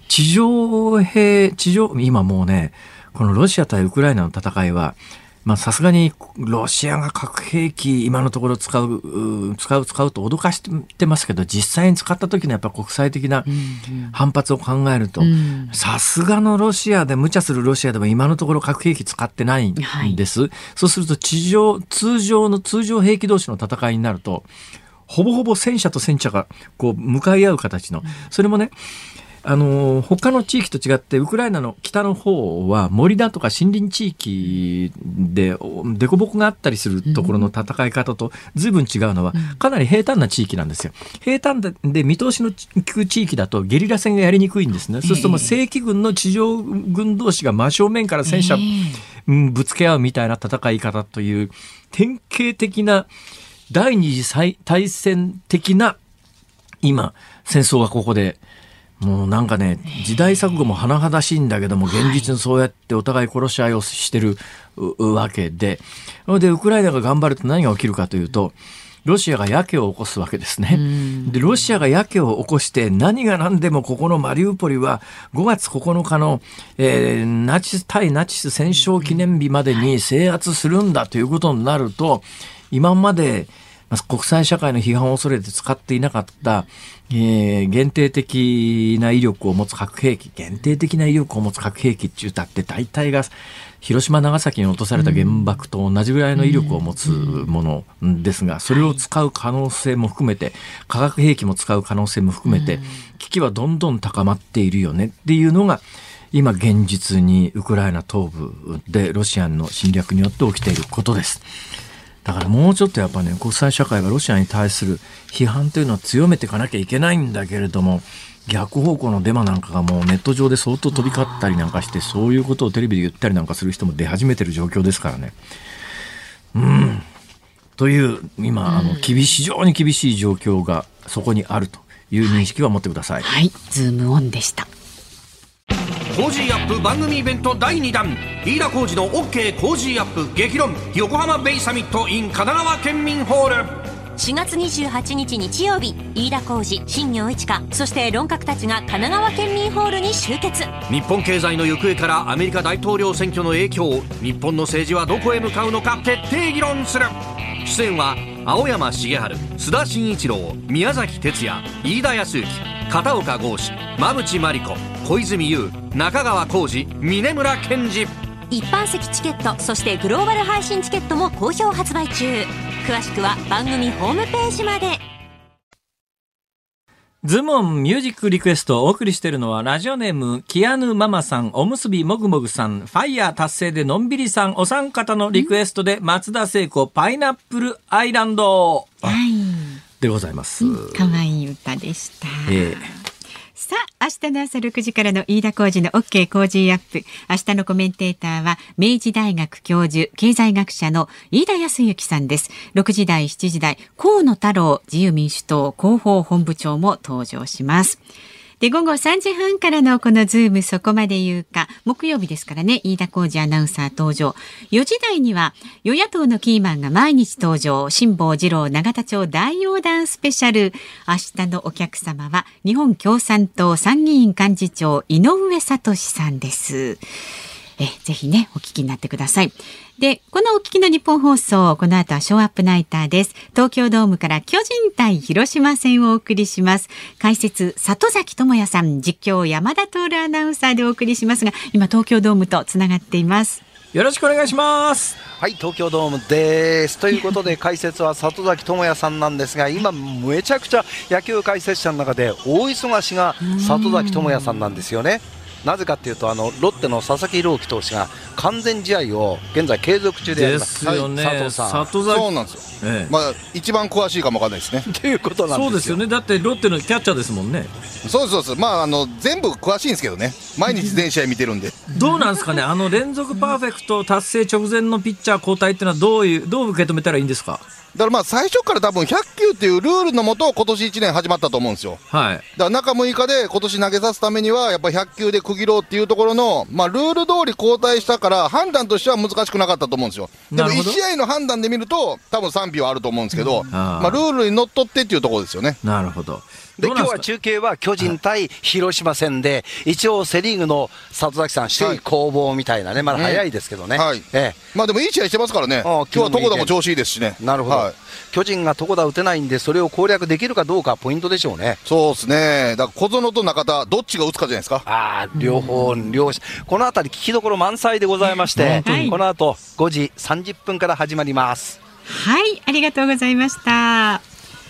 今もうね、このロシア対ウクライナの戦いは、さすがにロシアが核兵器今のところ使うと脅かしてますけど、実際に使った時のやっぱ国際的な反発を考えると、さすがのロシアで無茶するロシアでも今のところ核兵器使ってないんです。そうすると通常兵器同士の戦いになると、ほぼほぼ戦車と戦車がこう向かい合う形の、それもね、 他の地域と違ってウクライナの北の方は森だとか森林地域で凸凹があったりするところの戦い方と随分違うのは、かなり平坦な地域なんですよ。平坦で見通しの利く地域だとゲリラ戦がやりにくいんですね。そうするともう正規軍の地上軍同士が真正面から戦車ぶつけ合うみたいな戦い方という典型的な第二次大戦的な今戦争がここでもうなんかね、時代錯誤も甚だしいんだけども、現実にそうやってお互い殺し合いをしてるわけで、ウクライナが頑張ると何が起きるかというと、ロシアがやけを起こすわけですね。で、ロシアがやけを起こして何が何でもここのマリウポリは5月9日の、対ナチス戦勝記念日までに制圧するんだということになると、今まで国際社会の批判を恐れて使っていなかった、限定的な威力を持つ核兵器、限定的な威力を持つ核兵器って言ったって大体が広島長崎に落とされた原爆と同じぐらいの威力を持つものですが、それを使う可能性も含めて、化学兵器も使う可能性も含めて、危機はどんどん高まっているよねっていうのが今現実にウクライナ東部でロシアの侵略によって起きていることです。だからもうちょっとやっぱね、国際社会がロシアに対する批判というのは強めていかなきゃいけないんだけれども、逆方向のデマなんかがもうネット上で相当飛び交ったりなんかして、そういうことをテレビで言ったりなんかする人も出始めてる状況ですからね。という今非常に厳しい状況がそこにあるという認識は持ってください。 はい、ズームオンでした。 コージーアップ番組イベント第2弾、飯田浩司の OK コージーアップ激論横浜ベイサミット in 神奈川県民ホール。 4月28日日曜日、飯田浩司、新業一華、そして論客たちが神奈川県民ホールに集結。 日本経済の行方からアメリカ大統領選挙の影響、日本の政治はどこへ向かうのか徹底議論する。出演は青山茂春、須田慎一郎、宮崎哲也、飯田康之、片岡剛志、馬淵真理子、小泉悠、中川浩二、峯村健二。 一般席チケット、そしてグローバル配信チケットも好評発売中。詳しくは番組ホームページまで。 ズームオンミュージックリクエストをお送りしているのは、ラジオネームキアヌママさん、おむすびもぐもぐさん、ファイヤー達成でのんびりさん、お三方のリクエストで松田聖子、パイナップルアイランド、でございます。 可愛い歌でした。さあ、明日の朝6時からの飯田浩司の OK 工事アップ。明日のコメンテーターは明治大学教授、経済学者の飯田康之さんです。6時台、7時台、河野太郎自由民主党広報本部長も登場します。で、午後3時半からのこのズームそこまで言うか、木曜日ですからね、飯田浩司アナウンサー登場。4時台には与野党のキーマンが毎日登場、辛坊治郎永田町大横断スペシャル。明日のお客様は日本共産党参議院幹事長井上聡さんです。ぜひね、お聞きになってください。で、このお聞きの日本放送、この後はショーアップナイターです。東京ドームから巨人対広島戦をお送りします。解説、里崎智也さん、実況、山田徹アナウンサーでお送りしますが、今東京ドームとつながっています。 よろしくお願いします。 はい、東京ドームですということで、解説は里崎智也さんなんですが、今めちゃくちゃ野球解説者の中で大忙しが里崎智也さんなんですよね。なぜかというと、ロッテの佐々木朗希投手が完全試合を現在継続中であります。 ですよね、 佐藤さん。 そうなんですよ、一番詳しいかもわかんないですねということなんですよ。 そうですよね、だってロッテのキャッチャーですもんね。 そうです。全部詳しいんですけどね、毎日全試合見てるんでどうなんですかね、連続パーフェクト達成直前のピッチャー交代っていうのはどう受け止めたらいいんですか。 だから最初から多分100球っていうルールのもと今年1年始まったと思うんですよ。 はい。 だから中6日で今年投げさすためにはやっぱ100球で区切ろうっていうところの、ルール通り交代したから判断としては難しくなかったと思うんですよ。でも1試合の判断で見ると多分賛否はあると思うんですけど、ルールにのっとってっていうところですよね。 なるほど。 で、今日は中継は巨人対広島戦で、一応セリーグの里崎さん首位攻防みたいなね、まだ早いですけどね。 でもいい試合してますからね。今日は床田も調子いいですしね。 なるほど。巨人が床田打てないんで、それを攻略できるかどうかポイントでしょうね。 そうですね。だから小園と中田どっちが打つかじゃないですか。 両方このあたり聞きどころ満載でございまして、この後5時30分から始まります。 はい、ありがとうございました。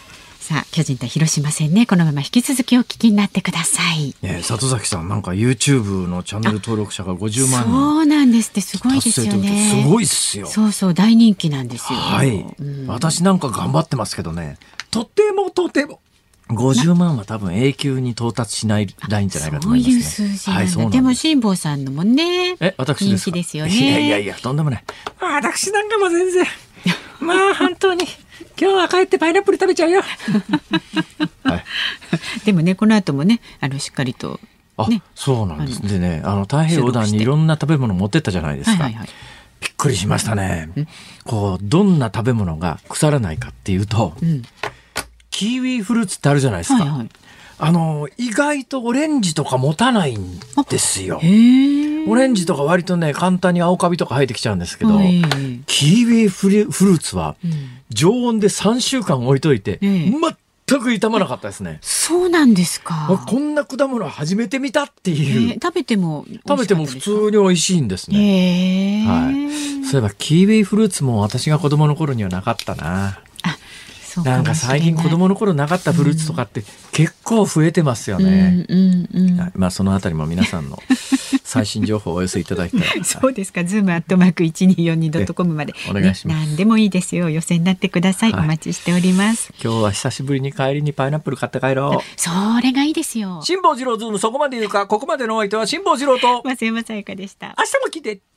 さあ巨人対広島戦ね、このまま引き続きお聞きになってください。 里崎さんなんか YouTube のチャンネル登録者が50万人。 そうなんですって、すごいですよね。 すごいっすよ。 そうそう、大人気なんですよ。 はい、私なんか頑張ってますけどね、とても50万は多分永久に到達しないラインじゃないかと思いますね。 そういう数字なんだ。でも辛坊さんのもね、 私ですか。 人気ですよね。 いやとんでもない。私なんかも全然本当に今日は帰ってパイナップル食べちゃうよ。はい、 でもねこの後もねしっかりと、ね、 そうなんです。でね太平洋横断にいろんな食べ物持ってったじゃないですか。びっくりしましたね。どんな食べ物が腐らないかっていうと、キウイフルーツってあるじゃないですか。意外とオレンジとか持たないんですよ。オレンジとか割とね簡単に青カビとか生えてきちゃうんですけど、キウイフルーツは常温で3週間置いといて、全く傷まなかったですね。 そうなんですか。 こんな果物初めて見たっていう。 食べても普通に美味しいんですね。そういえばキウイフルーツも私が子供の頃にはなかったな。なんか最近子供の頃なかったフルーツとかって結構増えてますよね。そのあたりも皆さんの最新情報をお寄せいただきたい。 そうですか。zoom@1242.com までお願いします。 何でもいいですよ。寄せになってください。お待ちしております。 今日は久しぶりに帰りにパイナップル買って帰ろう。 それがいいですよ。 辛坊治郎ズームそこまで言うか。ここまでのお相手は辛坊治郎と増山さやかでした。 明日も来て。